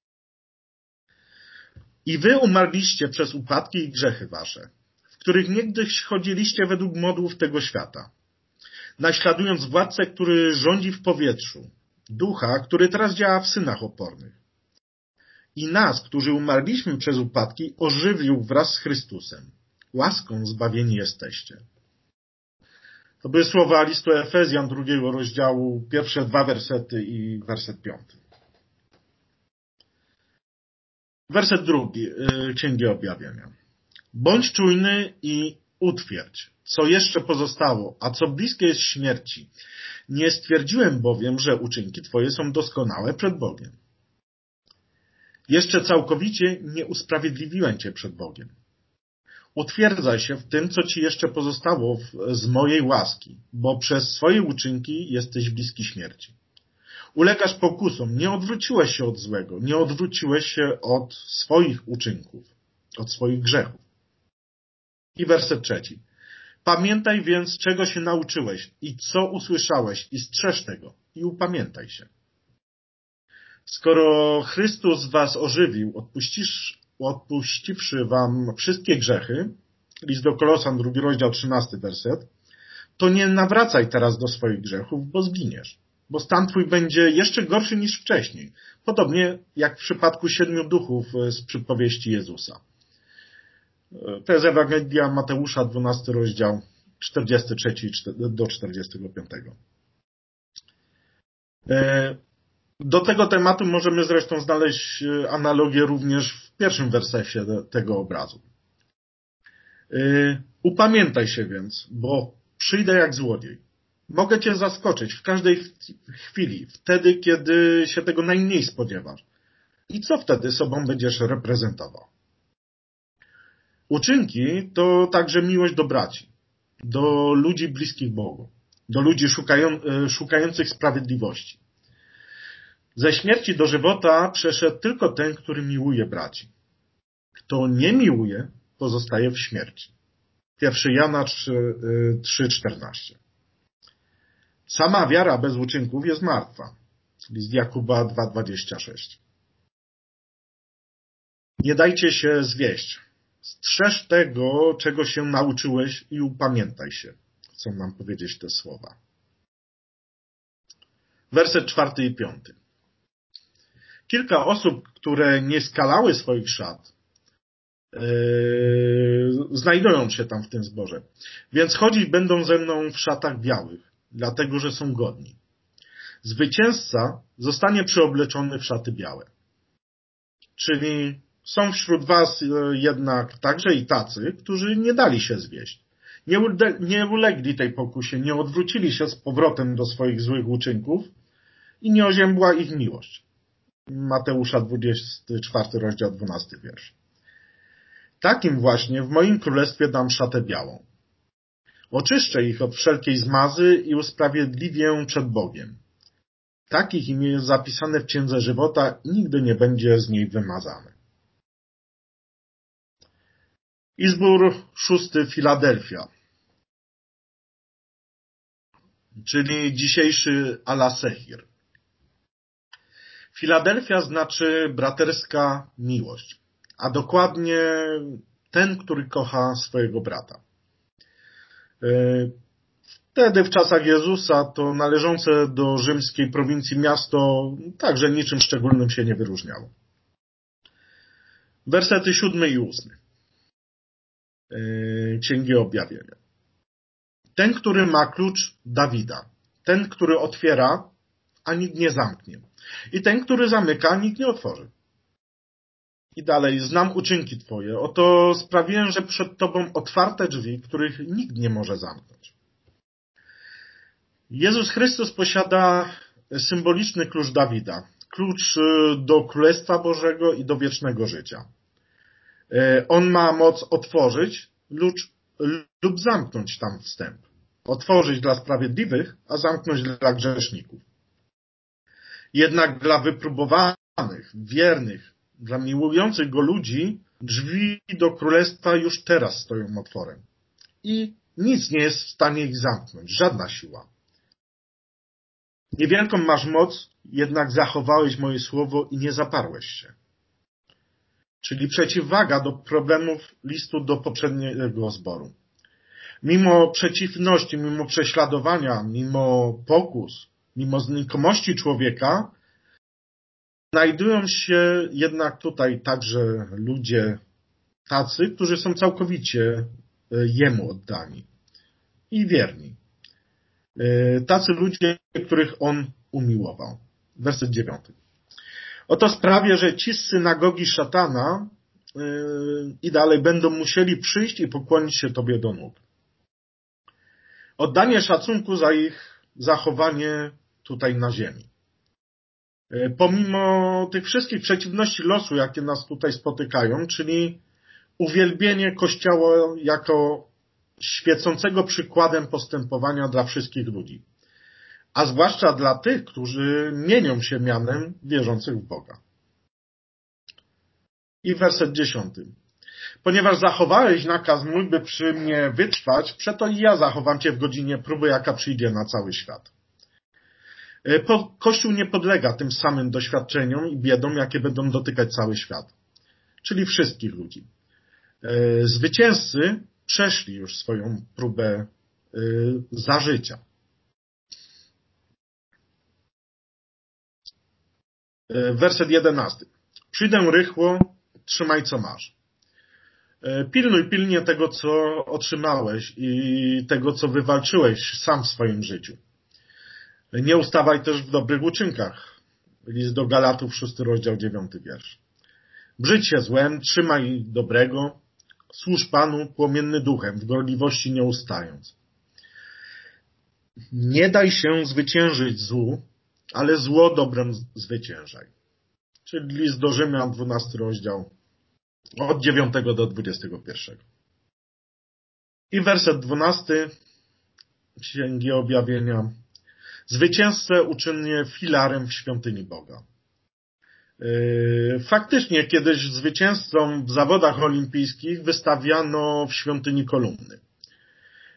I wy umarliście przez upadki i grzechy wasze, w których niegdyś chodziliście według modłów tego świata, naśladując władcę, który rządzi w powietrzu, ducha, który teraz działa w synach opornych. I nas, którzy umarliśmy przez upadki, ożywił wraz z Chrystusem. Łaską zbawieni jesteście. To były słowa listu Efezjan 2 rozdziału, pierwsze 2 wersety i werset 5. Werset 2 Księgi Objawienia. Bądź czujny i utwierdź, co jeszcze pozostało, a co bliskie jest śmierci. Nie stwierdziłem bowiem, że uczynki Twoje są doskonałe przed Bogiem. Jeszcze całkowicie nie usprawiedliwiłem Cię przed Bogiem. Utwierdzaj się w tym, co Ci jeszcze pozostało z mojej łaski, bo przez swoje uczynki jesteś bliski śmierci. Ulegasz pokusom, nie odwróciłeś się od złego, nie odwróciłeś się od swoich uczynków, od swoich grzechów. I werset 3. Pamiętaj więc, czego się nauczyłeś i co usłyszałeś i strzeż tego i upamiętaj się. Skoro Chrystus was ożywił, odpuściwszy wam wszystkie grzechy, list do Kolosan, 2 rozdział, 13 werset, to nie nawracaj teraz do swoich grzechów, bo zginiesz, bo stan twój będzie jeszcze gorszy niż wcześniej, podobnie jak w przypadku 7 duchów z przypowieści Jezusa. To jest Ewangelia Mateusza, 12 rozdział, 43 do 45. Do tego tematu możemy zresztą znaleźć analogię również w pierwszym wersecie tego obrazu. Upamiętaj się więc, bo przyjdę jak złodziej. Mogę cię zaskoczyć w każdej chwili, wtedy, kiedy się tego najmniej spodziewasz. I co wtedy sobą będziesz reprezentował? Uczynki to także miłość do braci, do ludzi bliskich Bogu, do ludzi szukających sprawiedliwości. Ze śmierci do żywota przeszedł tylko ten, który miłuje braci. Kto nie miłuje, pozostaje w śmierci. 1 Jana 3,14. Sama wiara bez uczynków jest martwa. List Jakuba 2,26. Nie dajcie się zwieść. Strzeż tego, czego się nauczyłeś i upamiętaj się. Chcą nam powiedzieć te słowa. Werset 4 i 5. Kilka osób, które nie skalały swoich szat, znajdują się tam w tym zborze. Więc chodzić będą ze mną w szatach białych, dlatego że są godni. Zwycięzca zostanie przyobleczony w szaty białe. Czyli są wśród was jednak także i tacy, którzy nie dali się zwieść. Nie ulegli tej pokusie, nie odwrócili się z powrotem do swoich złych uczynków i nie oziębła ich miłość. Mateusza 24 rozdział 12 wiersz. Takim właśnie w moim królestwie dam szatę białą. Oczyszczę ich od wszelkiej zmazy i usprawiedliwię przed Bogiem. Takich imię jest zapisane w Księdze Żywota i nigdy nie będzie z niej wymazane. I zbór 6 Filadelfia, czyli dzisiejszy Alasehir. Filadelfia znaczy braterska miłość, a dokładnie ten, który kocha swojego brata. Wtedy w czasach Jezusa to należące do rzymskiej prowincji miasto także niczym szczególnym się nie wyróżniało. Wersety 7 i 8. Księgi Objawienia. Ten, który ma klucz Dawida. Ten, który otwiera, a nikt nie zamknie. I ten, który zamyka, nikt nie otworzy. I dalej, znam uczynki Twoje. Oto sprawiłem, że przed Tobą otwarte drzwi, których nikt nie może zamknąć. Jezus Chrystus posiada symboliczny klucz Dawida. Klucz do Królestwa Bożego i do wiecznego życia. On ma moc otworzyć lub zamknąć tam wstęp. Otworzyć dla sprawiedliwych, a zamknąć dla grzeszników. Jednak dla wypróbowanych, wiernych, dla miłujących Go ludzi drzwi do Królestwa już teraz stoją otworem. I nic nie jest w stanie ich zamknąć, żadna siła. Niewielką masz moc, jednak zachowałeś moje słowo i nie zaparłeś się. Czyli przeciwwaga do problemów listu do poprzedniego zboru. Mimo przeciwności, mimo prześladowania, mimo pokus, mimo znikomości człowieka, znajdują się jednak tutaj także ludzie tacy, którzy są całkowicie Jemu oddani i wierni. Tacy ludzie, których On umiłował. Werset 9. Oto sprawię, że ci z synagogi szatana i dalej będą musieli przyjść i pokłonić się Tobie do nóg. Oddanie szacunku za ich zachowanie tutaj na ziemi. Pomimo tych wszystkich przeciwności losu, jakie nas tutaj spotykają, czyli uwielbienie Kościoła jako świecącego przykładem postępowania dla wszystkich ludzi, a zwłaszcza dla tych, którzy mienią się mianem wierzących w Boga. I werset 10. Ponieważ zachowałeś nakaz mój, by przy mnie wytrwać, przeto i ja zachowam Cię w godzinie próby, jaka przyjdzie na cały świat. Kościół nie podlega tym samym doświadczeniom i biedom, jakie będą dotykać cały świat, czyli wszystkich ludzi. Zwycięzcy przeszli już swoją próbę za życia. Werset 11. Przyjdę rychło, trzymaj co masz. Pilnuj pilnie tego, co otrzymałeś i tego, co wywalczyłeś sam w swoim życiu. Nie ustawaj też w dobrych uczynkach. List do Galatów, 6 rozdział, 9 wiersz. Brzydź się złem, trzymaj dobrego, służ Panu płomienny duchem, w gorliwości nie ustając. Nie daj się zwyciężyć złu, ale zło dobrem zwyciężaj. Czyli list do Rzymian, 12 rozdział, od 9 do 21. I werset 12 Księgi Objawienia. Zwycięzcę uczynię filarem w świątyni Boga. Faktycznie kiedyś zwycięzcom w zawodach olimpijskich wystawiano w świątyni kolumny.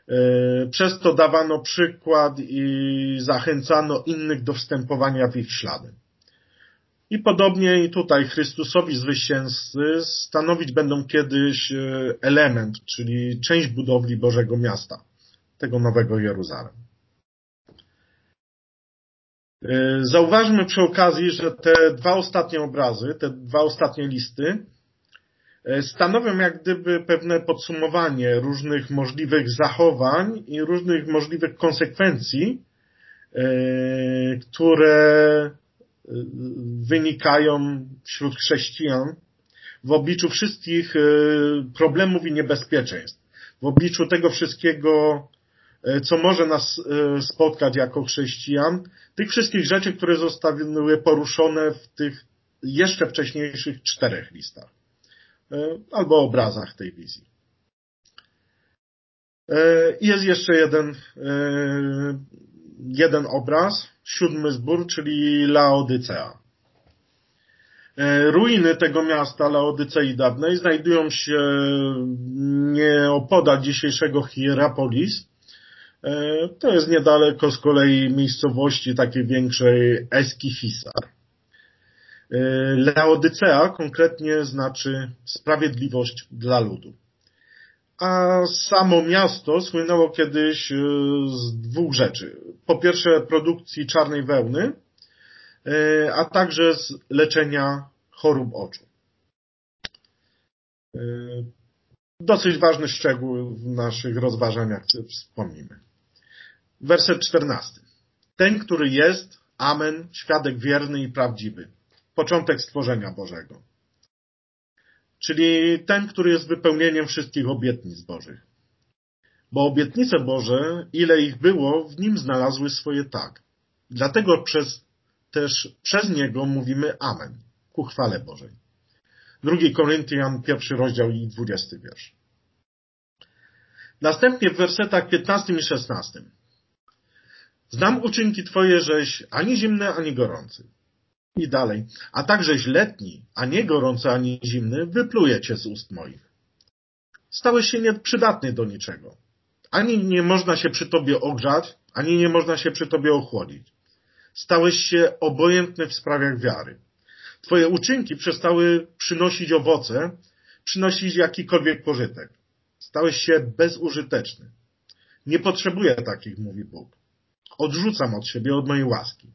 Przez to dawano przykład i zachęcano innych do wstępowania w ich ślady. I podobnie i tutaj Chrystusowi zwycięzcy stanowić będą kiedyś element, czyli część budowli Bożego Miasta, tego Nowego Jeruzalem. Zauważmy przy okazji, że te dwa ostatnie obrazy, te dwa ostatnie listy stanowią jak gdyby pewne podsumowanie różnych możliwych zachowań i różnych możliwych konsekwencji, które wynikają wśród chrześcijan w obliczu wszystkich problemów i niebezpieczeństw, w obliczu tego wszystkiego, co może nas spotkać jako chrześcijan, tych wszystkich rzeczy, które zostały poruszone w tych jeszcze wcześniejszych 4 listach albo obrazach tej wizji. Jest jeszcze jeden obraz, 7 zbór, czyli Laodycea. Ruiny tego miasta Laodycei dawnej znajdują się nieopodal dzisiejszego Hierapolis. To jest niedaleko z kolei miejscowości takiej większej Eskihisar. Laodycea konkretnie znaczy sprawiedliwość dla ludu. A samo miasto słynęło kiedyś z 2 rzeczy. Po pierwsze produkcji czarnej wełny, a także z leczenia chorób oczu. Dosyć ważny szczegół w naszych rozważaniach wspomnimy. Werset 14. Ten, który jest, amen, świadek wierny i prawdziwy. Początek stworzenia Bożego. Czyli ten, który jest wypełnieniem wszystkich obietnic Bożych. Bo obietnice Boże, ile ich było, w nim znalazły swoje tak. Dlatego też przez niego mówimy amen, ku chwale Bożej. 2 Koryntian, 1 rozdział i 20 wiersz. Następnie w wersetach 15 i 16. Znam uczynki Twoje, żeś ani zimny, ani gorący. I dalej. A takżeś letni, a nie gorący, ani zimny, wypluję Cię z ust moich. Stałeś się nieprzydatny do niczego. Ani nie można się przy Tobie ogrzać, ani nie można się przy Tobie ochłodzić. Stałeś się obojętny w sprawach wiary. Twoje uczynki przestały przynosić owoce, przynosić jakikolwiek pożytek. Stałeś się bezużyteczny. Nie potrzebuję takich, mówi Bóg. Odrzucam od siebie, od mojej łaski.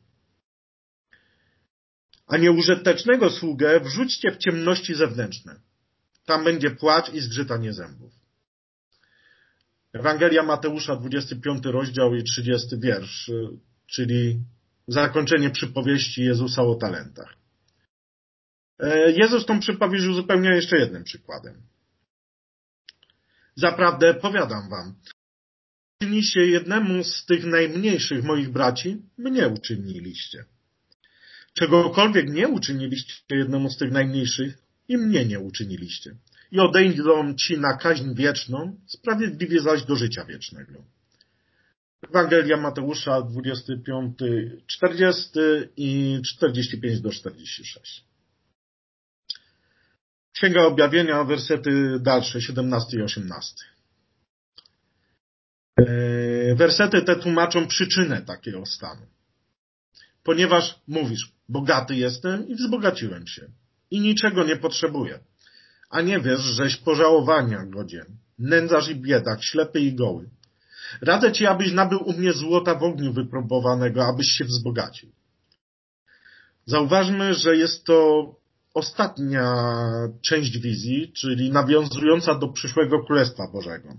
A nieużytecznego sługę wrzućcie w ciemności zewnętrzne. Tam będzie płacz i zgrzytanie zębów. Ewangelia Mateusza, 25 rozdział i 30 wiersz, czyli zakończenie przypowieści Jezusa o talentach. Jezus tą przypowieść uzupełnia jeszcze jednym przykładem. Zaprawdę powiadam wam, uczyniliście jednemu z tych najmniejszych moich braci, mnie uczyniliście. Czegokolwiek nie uczyniliście jednemu z tych najmniejszych, i mnie nie uczyniliście. I odejdą ci na kaźń wieczną, sprawiedliwie zaś do życia wiecznego. Ewangelia Mateusza, 25, 40 i 45 do 46. Księga Objawienia, wersety dalsze, 17 i 18. Wersety te tłumaczą przyczynę takiego stanu. Ponieważ mówisz, bogaty jestem i wzbogaciłem się i niczego nie potrzebuję. A nie wiesz, żeś pożałowania godzien, nędzarz i biedak, ślepy i goły. Radzę ci, abyś nabył u mnie złota w ogniu wypróbowanego, abyś się wzbogacił. Zauważmy, że jest to ostatnia część wizji, czyli nawiązująca do przyszłego Królestwa Bożego.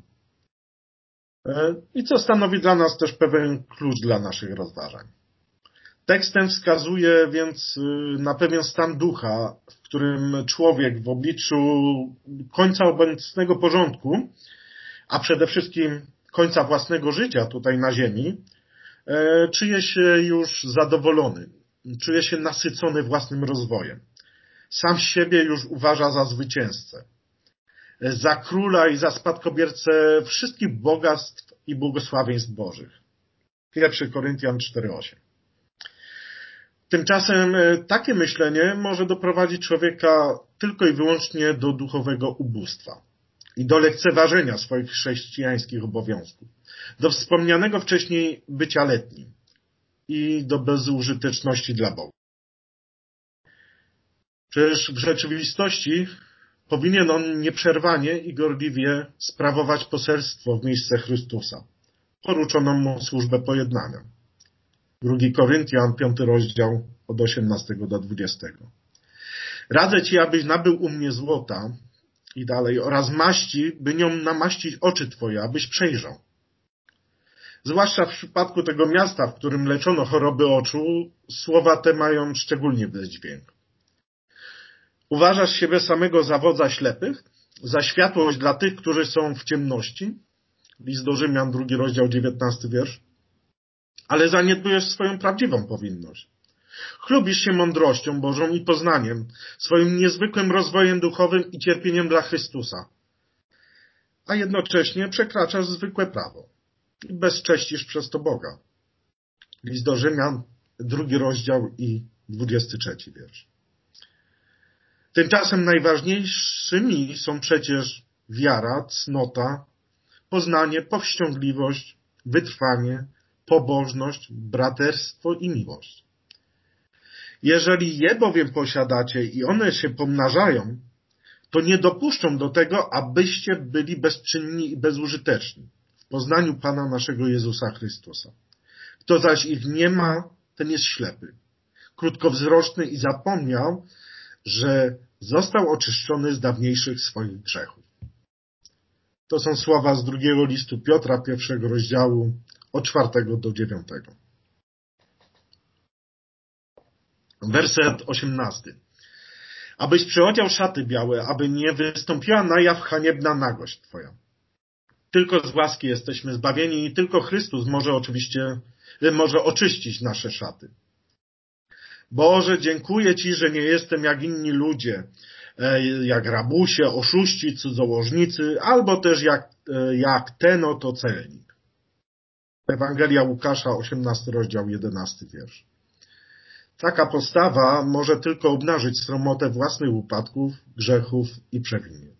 I co stanowi dla nas też pewien klucz dla naszych rozważań. Tekst ten wskazuje więc na pewien stan ducha, w którym człowiek w obliczu końca obecnego porządku, a przede wszystkim końca własnego życia tutaj na ziemi, czuje się już zadowolony, czuje się nasycony własnym rozwojem. Sam siebie już uważa za zwycięzcę, za króla i za spadkobiercę wszystkich bogactw i błogosławieństw Bożych. 1 Koryntian 4:8. Tymczasem takie myślenie może doprowadzić człowieka tylko i wyłącznie do duchowego ubóstwa. i do lekceważenia swoich chrześcijańskich obowiązków, do wspomnianego wcześniej bycia letnim i do bezużyteczności dla Boga. Przecież w rzeczywistości powinien on nieprzerwanie i gorliwie sprawować poselstwo w miejsce Chrystusa, poruczoną mu służbę pojednania. 2 Koryntian, 5 rozdział, od 18 do 20. Radzę ci, abyś nabył u mnie złota i dalej, oraz maści, by nią namaścić oczy twoje, abyś przejrzał. Zwłaszcza w przypadku tego miasta, w którym leczono choroby oczu, słowa te mają szczególnie wydźwięk. Uważasz siebie samego za wodza ślepych, za światłość dla tych, którzy są w ciemności? List do Rzymian, 2 rozdział, 19 wiersz. Ale zaniedbujesz swoją prawdziwą powinność. Chlubisz się mądrością Bożą i poznaniem, swoim niezwykłym rozwojem duchowym i cierpieniem dla Chrystusa, a jednocześnie przekraczasz zwykłe prawo i bezcześcisz przez to Boga. List do Rzymian, 2 rozdział i 23 wiersz. Tymczasem najważniejszymi są przecież wiara, cnota, poznanie, powściągliwość, wytrwanie, pobożność, braterstwo i miłość. Jeżeli je bowiem posiadacie i one się pomnażają, to nie dopuszczą do tego, abyście byli bezczynni i bezużyteczni w poznaniu Pana naszego Jezusa Chrystusa. Kto zaś ich nie ma, ten jest ślepy, krótkowzroczny i zapomniał, że został oczyszczony z dawniejszych swoich grzechów. To są słowa z 2 listu Piotra, 1 rozdziału, od 4 do 9. Werset 18. Abyś przyodział szaty białe, aby nie wystąpiła na jaw haniebna nagość twoja. Tylko z łaski jesteśmy zbawieni i tylko Chrystus może oczyścić nasze szaty. Boże, dziękuję Ci, że nie jestem jak inni ludzie, jak rabusie, oszuści, cudzołożnicy, albo też jak ten oto celnik. Ewangelia Łukasza, 18 rozdział, 11 wiersz. Taka postawa może tylko obnażyć sromotę własnych upadków, grzechów i przewinień.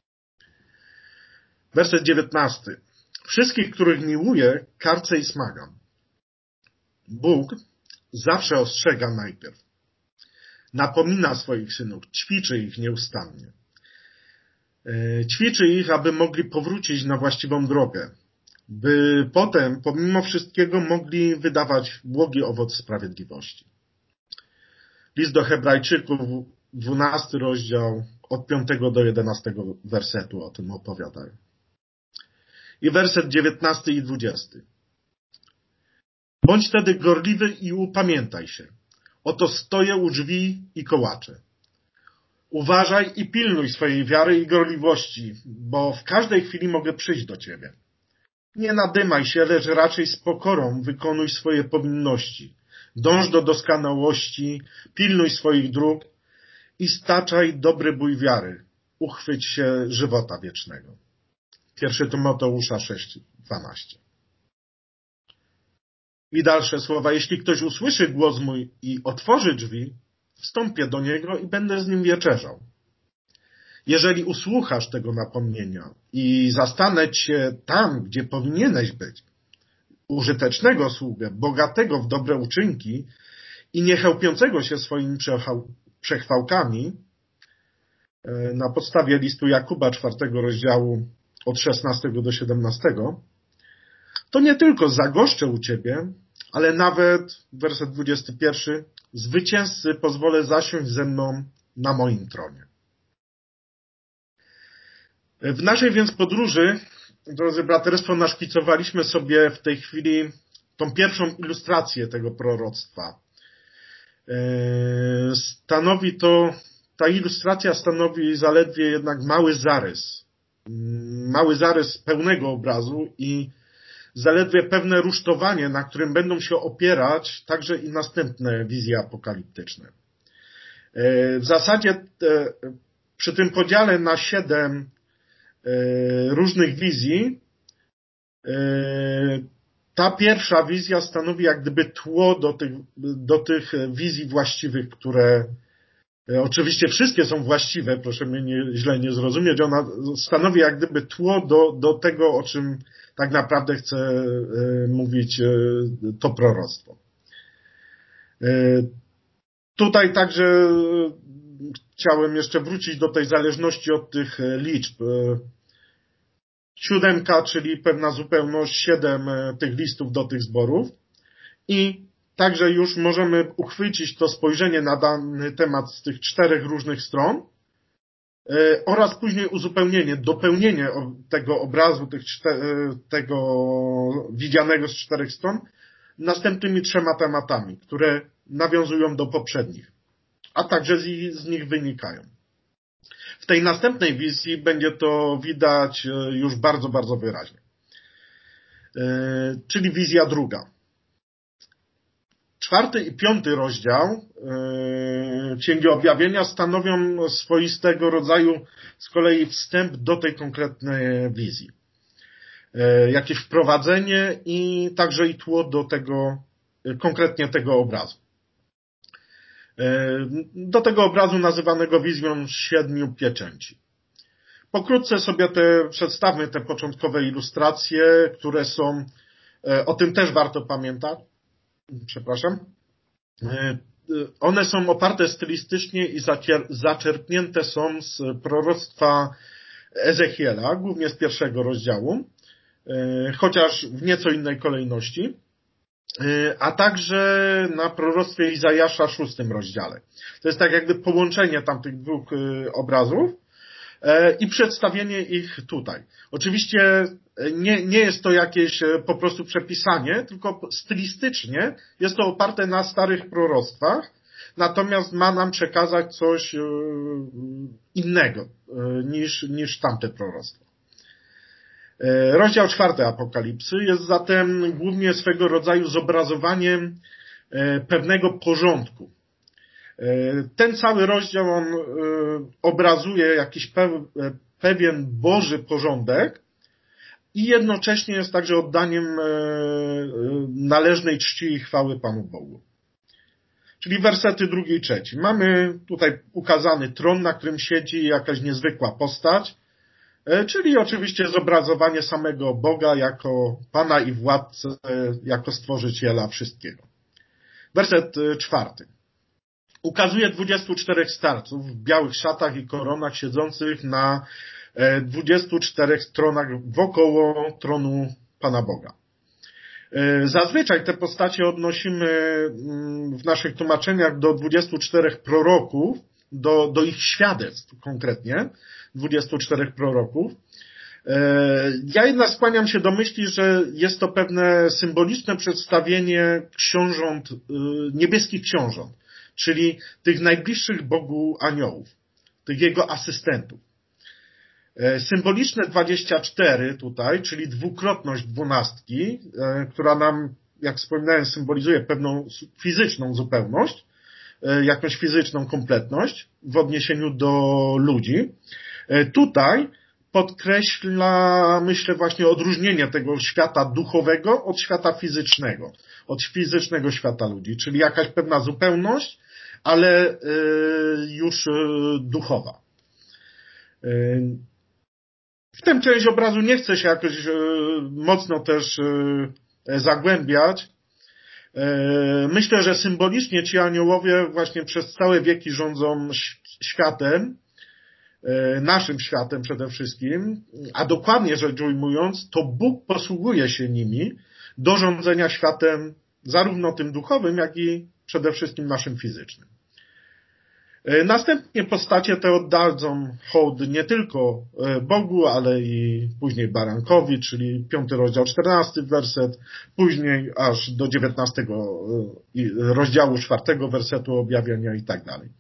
Werset 19. Wszystkich, których miłuję, karcę i smagam. Bóg zawsze ostrzega najpierw. Napomina swoich synów, ćwiczy ich nieustannie. Ćwiczy ich, aby mogli powrócić na właściwą drogę, by potem, pomimo wszystkiego, mogli wydawać błogi owoc sprawiedliwości. List do Hebrajczyków, 12 rozdział, od 5 do 11 wersetu o tym opowiada. I werset 19 i 20. Bądź wtedy gorliwy i upamiętaj się. Oto stoję u drzwi i kołaczę. Uważaj i pilnuj swojej wiary i gorliwości, bo w każdej chwili mogę przyjść do ciebie. Nie nadymaj się, lecz raczej z pokorą wykonuj swoje powinności. Dąż do doskonałości, pilnuj swoich dróg i staczaj dobry bój wiary. Uchwyć się żywota wiecznego. 1 Tymoteusza 6:12. I dalsze słowa. Jeśli ktoś usłyszy głos mój i otworzy drzwi, wstąpię do niego i będę z nim wieczerzał. Jeżeli usłuchasz tego napomnienia i zastanę cię tam, gdzie powinieneś być, użytecznego sługę, bogatego w dobre uczynki i niechełpiącego się swoimi przechwałkami, na podstawie listu Jakuba 4 rozdziału od 16 do 17, to nie tylko zagoszczę u ciebie, ale nawet, werset 21, zwycięzcy pozwolę zasiąść ze mną na moim tronie. W naszej więc podróży, drodzy braterstwo, naszkicowaliśmy sobie w tej chwili tą pierwszą ilustrację tego proroctwa. Ta ilustracja stanowi zaledwie jednak mały zarys pełnego obrazu i zaledwie pewne rusztowanie, na którym będą się opierać także i następne wizje apokaliptyczne. W zasadzie przy tym podziale na 7 różnych wizji, ta pierwsza wizja stanowi jak gdyby tło do tych wizji właściwych, które Oczywiście wszystkie są właściwe, proszę mnie źle nie zrozumieć. Ona stanowi jak gdyby tło do tego, o czym tak naprawdę chce mówić to proroctwo. Tutaj także chciałem jeszcze wrócić do tej zależności od tych liczb. 7, czyli pewna zupełność, 7 tych listów do tych zborów i także już możemy uchwycić to spojrzenie na dany temat z tych 4 różnych stron oraz później uzupełnienie, dopełnienie tego obrazu, tego widzianego z 4 stron następnymi 3 tematami, które nawiązują do poprzednich, a także z nich wynikają. W tej następnej wizji będzie to widać już bardzo, bardzo wyraźnie. Czyli wizja druga. 4. i 5. rozdział Księgi Objawienia stanowią swoistego rodzaju z kolei wstęp do tej konkretnej wizji. Jakieś wprowadzenie i także i tło do tego, konkretnie tego obrazu. Do tego obrazu nazywanego wizją 7 pieczęci. Pokrótce sobie przedstawmy te początkowe ilustracje, które są, o tym też warto pamiętać, one są oparte stylistycznie i zaczerpnięte są z proroctwa Ezechiela, głównie z 1. rozdziału, chociaż w nieco innej kolejności, a także na proroctwie Izajasza 6. rozdziale. To jest tak jakby połączenie tamtych 2 obrazów i przedstawienie ich tutaj. Oczywiście nie jest to jakieś po prostu przepisanie, tylko stylistycznie jest to oparte na starych proroctwach, natomiast ma nam przekazać coś innego niż tamte proroctwa. Rozdział 4 Apokalipsy jest zatem głównie swego rodzaju zobrazowaniem pewnego porządku. Ten cały rozdział on obrazuje jakiś pewien Boży porządek i jednocześnie jest także oddaniem należnej czci i chwały Panu Bogu. Czyli wersety 2 i 3. Mamy tutaj ukazany tron, na którym siedzi jakaś niezwykła postać, czyli oczywiście zobrazowanie samego Boga jako Pana i Władcę, jako Stworzyciela wszystkiego. Werset 4. Ukazuje 24 starców w białych szatach i koronach siedzących na 24 tronach wokoło tronu Pana Boga. Zazwyczaj te postacie odnosimy w naszych tłumaczeniach do 24 proroków, do ich świadectw konkretnie, 24 proroków. Ja jednak skłaniam się do myśli, że jest to pewne symboliczne przedstawienie książąt, niebieskich książąt, czyli tych najbliższych Bogu aniołów, tych jego asystentów. Symboliczne 24 tutaj, czyli dwukrotność 12, która nam, jak wspominałem, symbolizuje pewną fizyczną zupełność, jakąś fizyczną kompletność w odniesieniu do ludzi. Tutaj podkreśla, myślę, właśnie odróżnienie tego świata duchowego od świata fizycznego, od fizycznego świata ludzi, czyli jakaś pewna zupełność, ale już duchowa. W tę część obrazu nie chcę się jakoś mocno też zagłębiać. Myślę, że symbolicznie ci aniołowie właśnie przez całe wieki rządzą światem, naszym światem przede wszystkim, a dokładnie rzecz ujmując, to Bóg posługuje się nimi do rządzenia światem zarówno tym duchowym, jak i przede wszystkim naszym fizycznym. Następnie postacie te oddadzą hołd nie tylko Bogu, ale i później barankowi, czyli 5 rozdział 14 werset, później aż do 19 rozdziału 4 wersetu objawienia i tak dalej.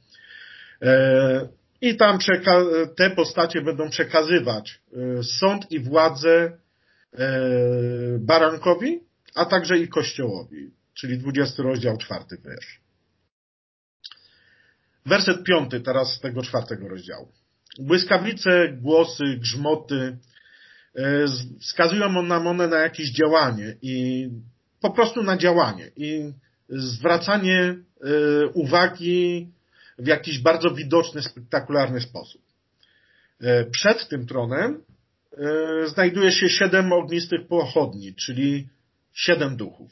I tam te postacie będą przekazywać sąd i władzę barankowi, a także i Kościołowi, czyli 20 rozdział 4 wiersz. Werset 5 teraz z tego 4 rozdziału. Błyskawice, głosy, grzmoty wskazują nam one na jakieś działanie i po prostu na działanie i zwracanie uwagi w jakiś bardzo widoczny, spektakularny sposób. Przed tym tronem znajduje się 7 ognistych pochodni, czyli 7 duchów.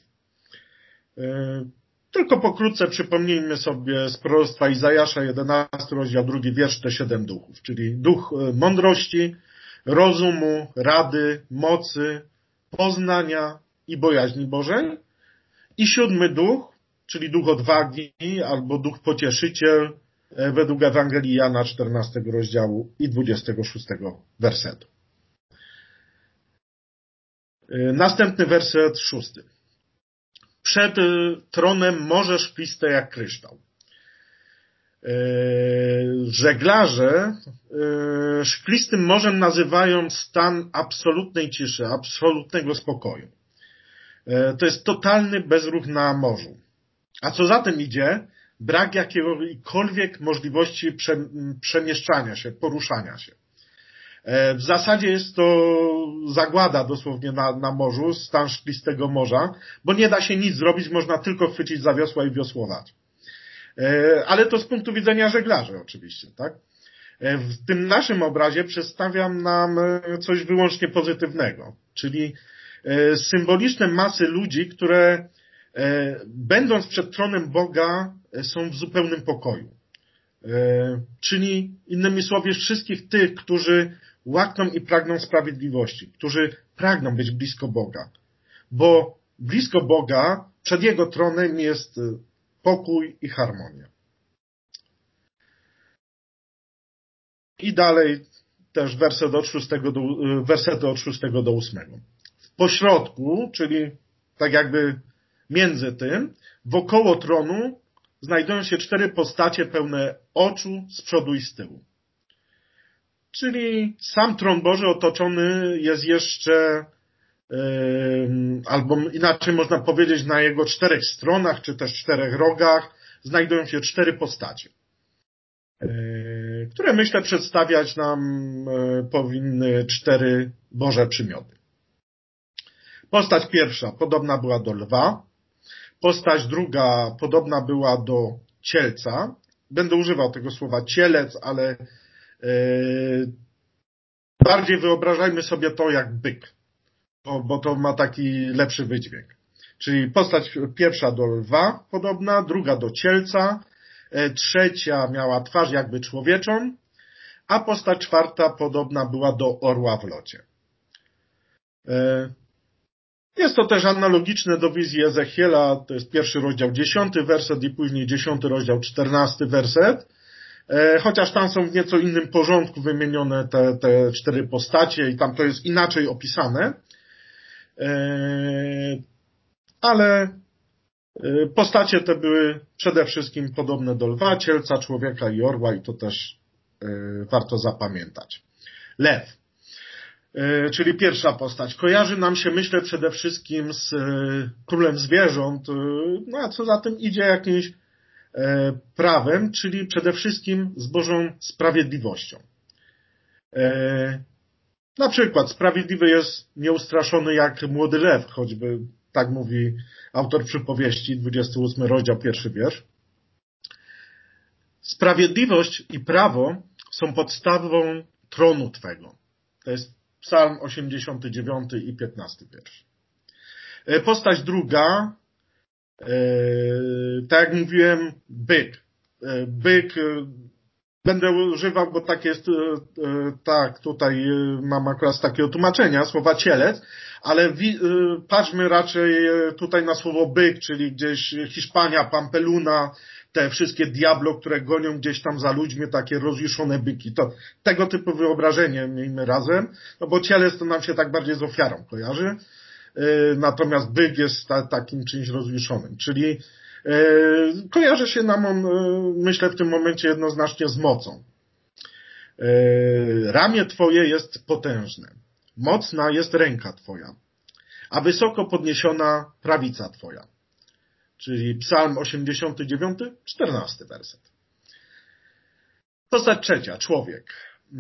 Tylko pokrótce przypomnijmy sobie z proroctwa Izajasza, 11 rozdział, 2 wiersz, te 7 duchów, czyli duch mądrości, rozumu, rady, mocy, poznania i bojaźni Bożej. I 7 duch, czyli duch odwagi albo duch pocieszyciel, według Ewangelii Jana 14 rozdziału i 26 wersetu. Następny werset 6. Przed tronem morze szkliste jak kryształ. Żeglarze szklistym morzem nazywają stan absolutnej ciszy, absolutnego spokoju. To jest totalny bezruch na morzu. A co za tym idzie, brak jakiejkolwiek możliwości przemieszczania się, poruszania się. W zasadzie jest to zagłada dosłownie na morzu, stan szklistego morza, bo nie da się nic zrobić, można tylko chwycić za wiosła i wiosłować. Ale to z punktu widzenia żeglarzy oczywiście, tak? W tym naszym obrazie przedstawiam nam coś wyłącznie pozytywnego, czyli symboliczne masy ludzi, które będąc przed tronem Boga są w zupełnym pokoju. Czyli innymi słowy wszystkich tych, którzy łakną i pragną sprawiedliwości, którzy pragną być blisko Boga. Bo blisko Boga, przed Jego tronem jest pokój i harmonia. I dalej też wersety od 6 do 8. W pośrodku, czyli tak jakby między tym, wokoło tronu znajdują się 4 postacie pełne oczu z przodu i z tyłu. Czyli sam tron Boży otoczony jest jeszcze, albo inaczej można powiedzieć, na jego 4 stronach, czy też 4 rogach znajdują się 4 postacie, które myślę przedstawiać nam powinny 4 Boże przymioty. Postać pierwsza podobna była do lwa, postać druga podobna była do cielca. Będę używał tego słowa cielec, ale bardziej wyobrażajmy sobie to jak byk, bo to ma taki lepszy wydźwięk. Czyli postać pierwsza do lwa podobna, druga do cielca, trzecia miała twarz jakby człowieczą, a postać czwarta podobna była do orła w locie. Jest to też analogiczne do wizji Ezechiela, to jest 1 rozdział 10 werset i później 10 rozdział 14 werset, chociaż tam są w nieco innym porządku wymienione te 4 postacie i tam to jest inaczej opisane, ale postacie te były przede wszystkim podobne do lwa, cielca, człowieka i orła i to też warto zapamiętać. Lew. Czyli pierwsza postać. Kojarzy nam się, myślę, przede wszystkim z królem zwierząt, no a co za tym idzie jakimś prawem, czyli przede wszystkim z Bożą sprawiedliwością. Na przykład sprawiedliwy jest nieustraszony jak młody lew, choćby tak mówi autor przypowieści, 28 rozdział, 1 wiersz. Sprawiedliwość i prawo są podstawą tronu Twego. To jest Psalm 89 i 15 wiersz. Postać druga, tak jak mówiłem, byk. Byk będę używał, bo tak jest, tak, tutaj mam akurat takiego tłumaczenia, słowa cielec, ale patrzmy raczej tutaj na słowo byk, czyli gdzieś Hiszpania, Pampeluna, te wszystkie diablo, które gonią gdzieś tam za ludźmi, takie rozjuszone byki. To tego typu wyobrażenie miejmy razem, no bo cielec to nam się tak bardziej z ofiarą kojarzy, natomiast byk jest takim czymś rozjuszonym, czyli kojarzy się nam on, myślę, w tym momencie jednoznacznie z mocą. Ramię Twoje jest potężne, mocna jest ręka Twoja, a wysoko podniesiona prawica Twoja. Czyli Psalm 89, 14 werset. Postać trzecia, człowiek.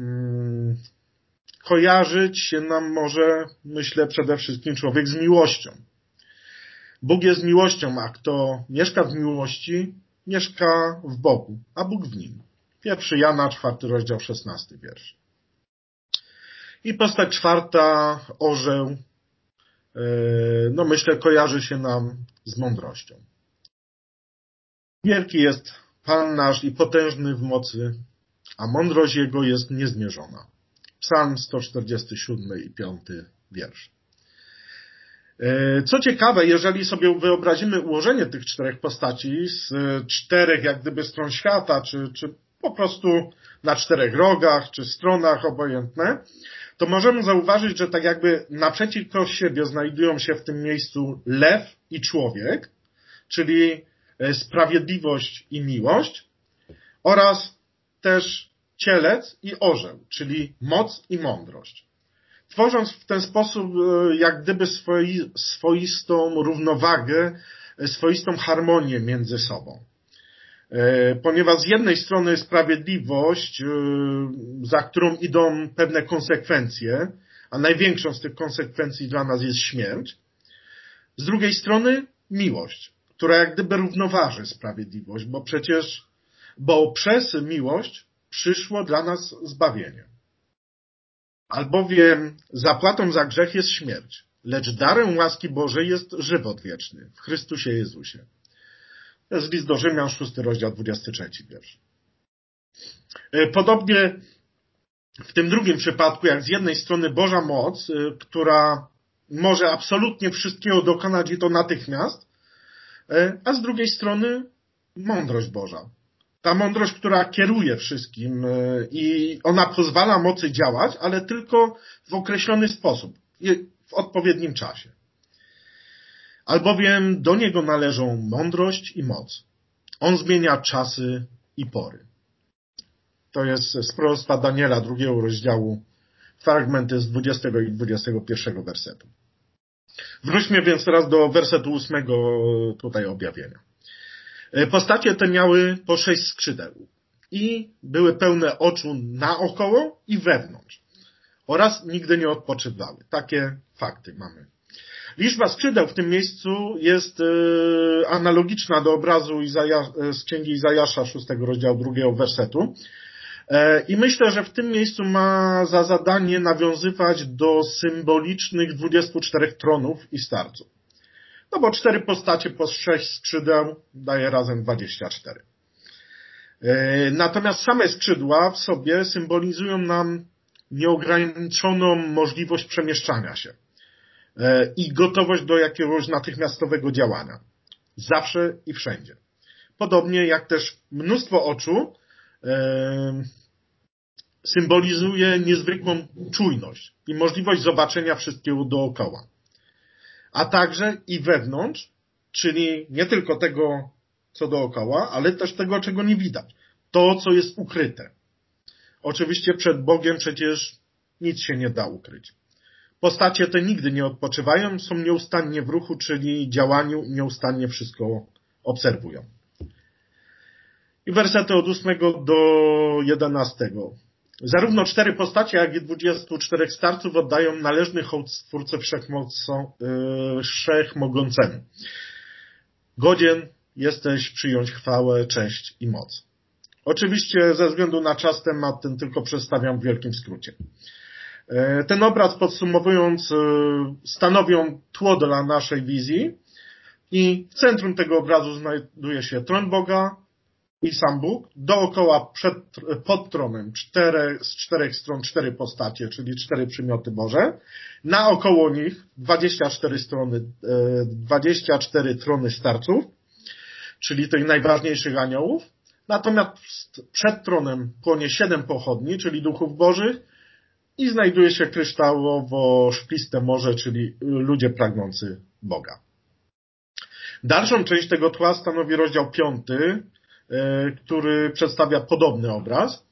Kojarzyć się nam może, myślę, przede wszystkim człowiek z miłością. Bóg jest miłością, a kto mieszka w miłości, mieszka w Bogu, a Bóg w nim. 1 Jana, 4 rozdział, 16 wiersz. I postać czwarta, orzeł, myślę, kojarzy się nam z mądrością. Wielki jest Pan nasz i potężny w mocy, a mądrość Jego jest niezmierzona. Psalm 147 i 5 wiersz. Co ciekawe, jeżeli sobie wyobrazimy ułożenie tych czterech postaci z czterech jak gdyby stron świata, czy po prostu na czterech rogach, czy stronach, obojętne, to możemy zauważyć, że tak jakby naprzeciwko siebie znajdują się w tym miejscu lew i człowiek, czyli sprawiedliwość i miłość, oraz też cielec i orzeł, czyli moc i mądrość. Tworząc w ten sposób jak gdyby swoistą równowagę, swoistą harmonię między sobą. Ponieważ z jednej strony sprawiedliwość, za którą idą pewne konsekwencje, a największą z tych konsekwencji dla nas jest śmierć. Z drugiej strony miłość, która jak gdyby równoważy sprawiedliwość, bo przez miłość przyszło dla nas zbawienie. Albowiem zapłatą za grzech jest śmierć, lecz darem łaski Bożej jest żywot wieczny w Chrystusie Jezusie. To jest list do Rzymian, 6 rozdział, 23 wiersz. Podobnie w tym drugim przypadku, jak z jednej strony Boża moc, która może absolutnie wszystkiego dokonać i to natychmiast, a z drugiej strony mądrość Boża. Ta mądrość, która kieruje wszystkim i ona pozwala mocy działać, ale tylko w określony sposób i w odpowiednim czasie. Albowiem do Niego należą mądrość i moc. On zmienia czasy i pory. To jest z proroctwa Daniela, 2 rozdziału, fragmenty z 20 i 21 wersetu. Wróćmy więc teraz do wersetu 8 tutaj objawienia. Postacie te miały po 6 skrzydeł i były pełne oczu naokoło i wewnątrz oraz nigdy nie odpoczywały. Takie fakty mamy. Liczba skrzydeł w tym miejscu jest analogiczna do obrazu z księgi Izajasza 6 rozdziału 2 wersetu. I myślę, że w tym miejscu ma za zadanie nawiązywać do symbolicznych 24 tronów i starców. No bo 4 postacie po 6 skrzydeł daje razem 24. Natomiast same skrzydła w sobie symbolizują nam nieograniczoną możliwość przemieszczania się i gotowość do jakiegoś natychmiastowego działania. Zawsze i wszędzie. Podobnie jak też mnóstwo oczu symbolizuje niezwykłą czujność i możliwość zobaczenia wszystkiego dookoła. A także i wewnątrz, czyli nie tylko tego, co dookoła, ale też tego, czego nie widać. To, co jest ukryte. Oczywiście przed Bogiem przecież nic się nie da ukryć. Postacie te nigdy nie odpoczywają, są nieustannie w ruchu, czyli działaniu, nieustannie wszystko obserwują. I wersety od 8 do 11. Zarówno 4 postacie, jak i 24 starców oddają należny hołd Stwórcy Wszechmogącemu. Godzien jesteś przyjąć chwałę, cześć i moc. Oczywiście ze względu na czas temat ten tylko przedstawiam w wielkim skrócie. Ten obraz, podsumowując, stanowią tło dla naszej wizji i w centrum tego obrazu znajduje się tron Boga i sam Bóg. Dookoła pod tronem z 4 stron 4 postacie, czyli 4 przymioty Boże. Naokoło nich 24 trony starców, czyli tych najważniejszych aniołów. Natomiast przed tronem płonie 7 pochodni, czyli duchów bożych, i znajduje się kryształowo-szkliste morze, czyli ludzie pragnący Boga. Dalszą część tego tła stanowi rozdział 5, który przedstawia podobny obraz.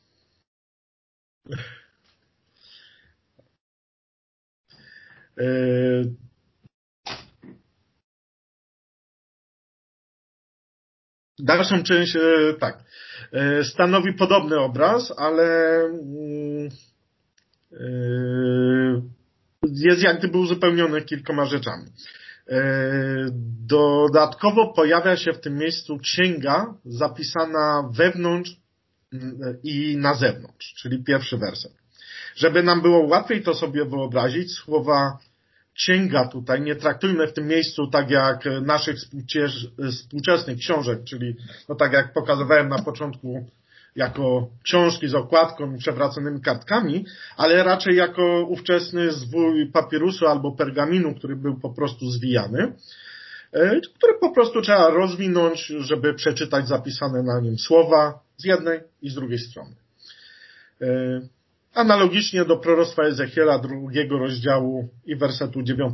Dalszą część, stanowi podobny obraz, ale jest jak gdyby uzupełniony kilkoma rzeczami. Dodatkowo pojawia się w tym miejscu księga zapisana wewnątrz i na zewnątrz, czyli pierwszy werset. Żeby nam było łatwiej to sobie wyobrazić, słowa księga tutaj nie traktujmy w tym miejscu tak jak naszych współczesnych książek, czyli no tak jak pokazywałem na początku, jako książki z okładką i przewracanymi kartkami, ale raczej jako ówczesny zwój papirusu albo pergaminu, który był po prostu zwijany, który po prostu trzeba rozwinąć, żeby przeczytać zapisane na nim słowa z jednej i z drugiej strony. Analogicznie do proroctwa Ezechiela 2 rozdziału i wersetu 9.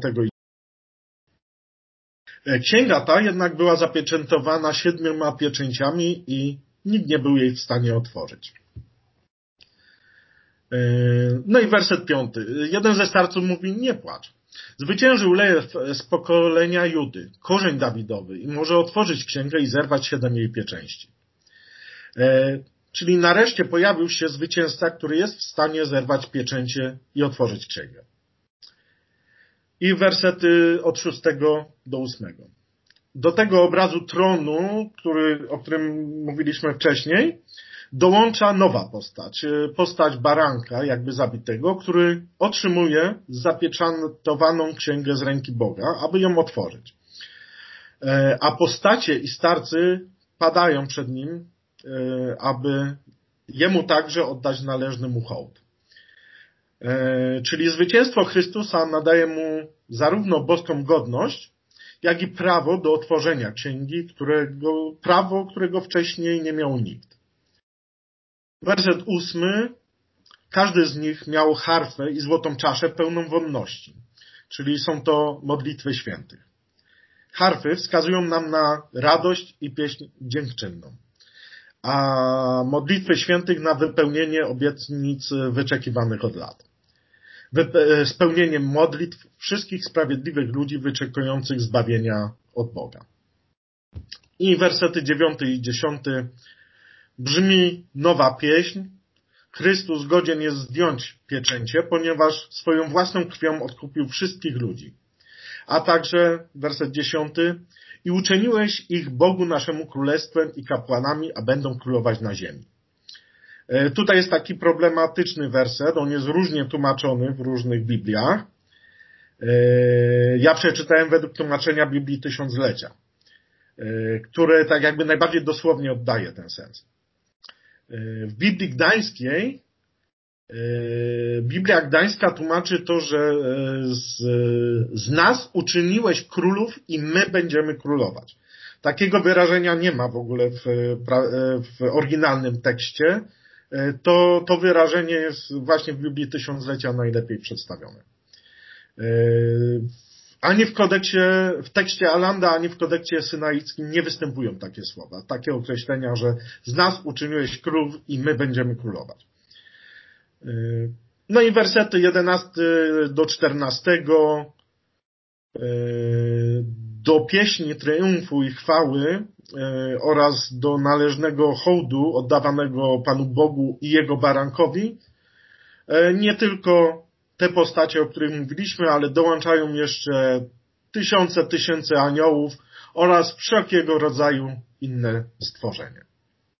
Księga ta jednak była zapieczętowana 7 pieczęciami i nikt nie był jej w stanie otworzyć. No i werset 5. Jeden ze starców mówi, nie płacz. Zwyciężył Lew z pokolenia Judy, korzeń Dawidowy i może otworzyć księgę i zerwać 7 jej pieczęści. Czyli nareszcie pojawił się zwycięzca, który jest w stanie zerwać pieczęcie i otworzyć księgę. I wersety od 6 do 8. Do tego obrazu tronu, o którym mówiliśmy wcześniej, dołącza nowa postać. Postać baranka, jakby zabitego, który otrzymuje zapieczętowaną księgę z ręki Boga, aby ją otworzyć. A postacie i starcy padają przed nim, aby jemu także oddać należny mu hołd. Czyli zwycięstwo Chrystusa nadaje mu zarówno boską godność, jak i prawo do otworzenia księgi, którego wcześniej nie miał nikt. Werset 8. Każdy z nich miał harfę i złotą czaszę pełną wonności, czyli są to modlitwy świętych. Harfy wskazują nam na radość i pieśń dziękczynną, a modlitwy świętych na wypełnienie obietnic wyczekiwanych od lat. Spełnieniem modlitw wszystkich sprawiedliwych ludzi wyczekujących zbawienia od Boga. I wersety 9 i 10 brzmi nowa pieśń. Chrystus godzien jest zdjąć pieczęcie, ponieważ swoją własną krwią odkupił wszystkich ludzi. A także werset 10. I uczyniłeś ich Bogu naszemu królestwem i kapłanami, a będą królować na ziemi. Tutaj jest taki problematyczny werset, on jest różnie tłumaczony w różnych Bibliach. Ja przeczytałem według tłumaczenia Biblii Tysiąclecia, które tak jakby najbardziej dosłownie oddaje ten sens. W Biblii Gdańskiej, Biblia Gdańska tłumaczy to, że z nas uczyniłeś królów i my będziemy królować. Takiego wyrażenia nie ma w ogóle w oryginalnym tekście. To wyrażenie jest właśnie w Biblii Tysiąclecia najlepiej przedstawione. Ani w tekście Allanda, ani w kodeksie synaickim nie występują takie słowa, takie określenia, że z nas uczyniłeś królów i my będziemy królować. No i wersety 11 do 14 do pieśni triumfu i chwały oraz do należnego hołdu oddawanego Panu Bogu i Jego barankowi nie tylko te postacie, o których mówiliśmy, ale dołączają jeszcze tysiące aniołów oraz wszelkiego rodzaju inne stworzenia.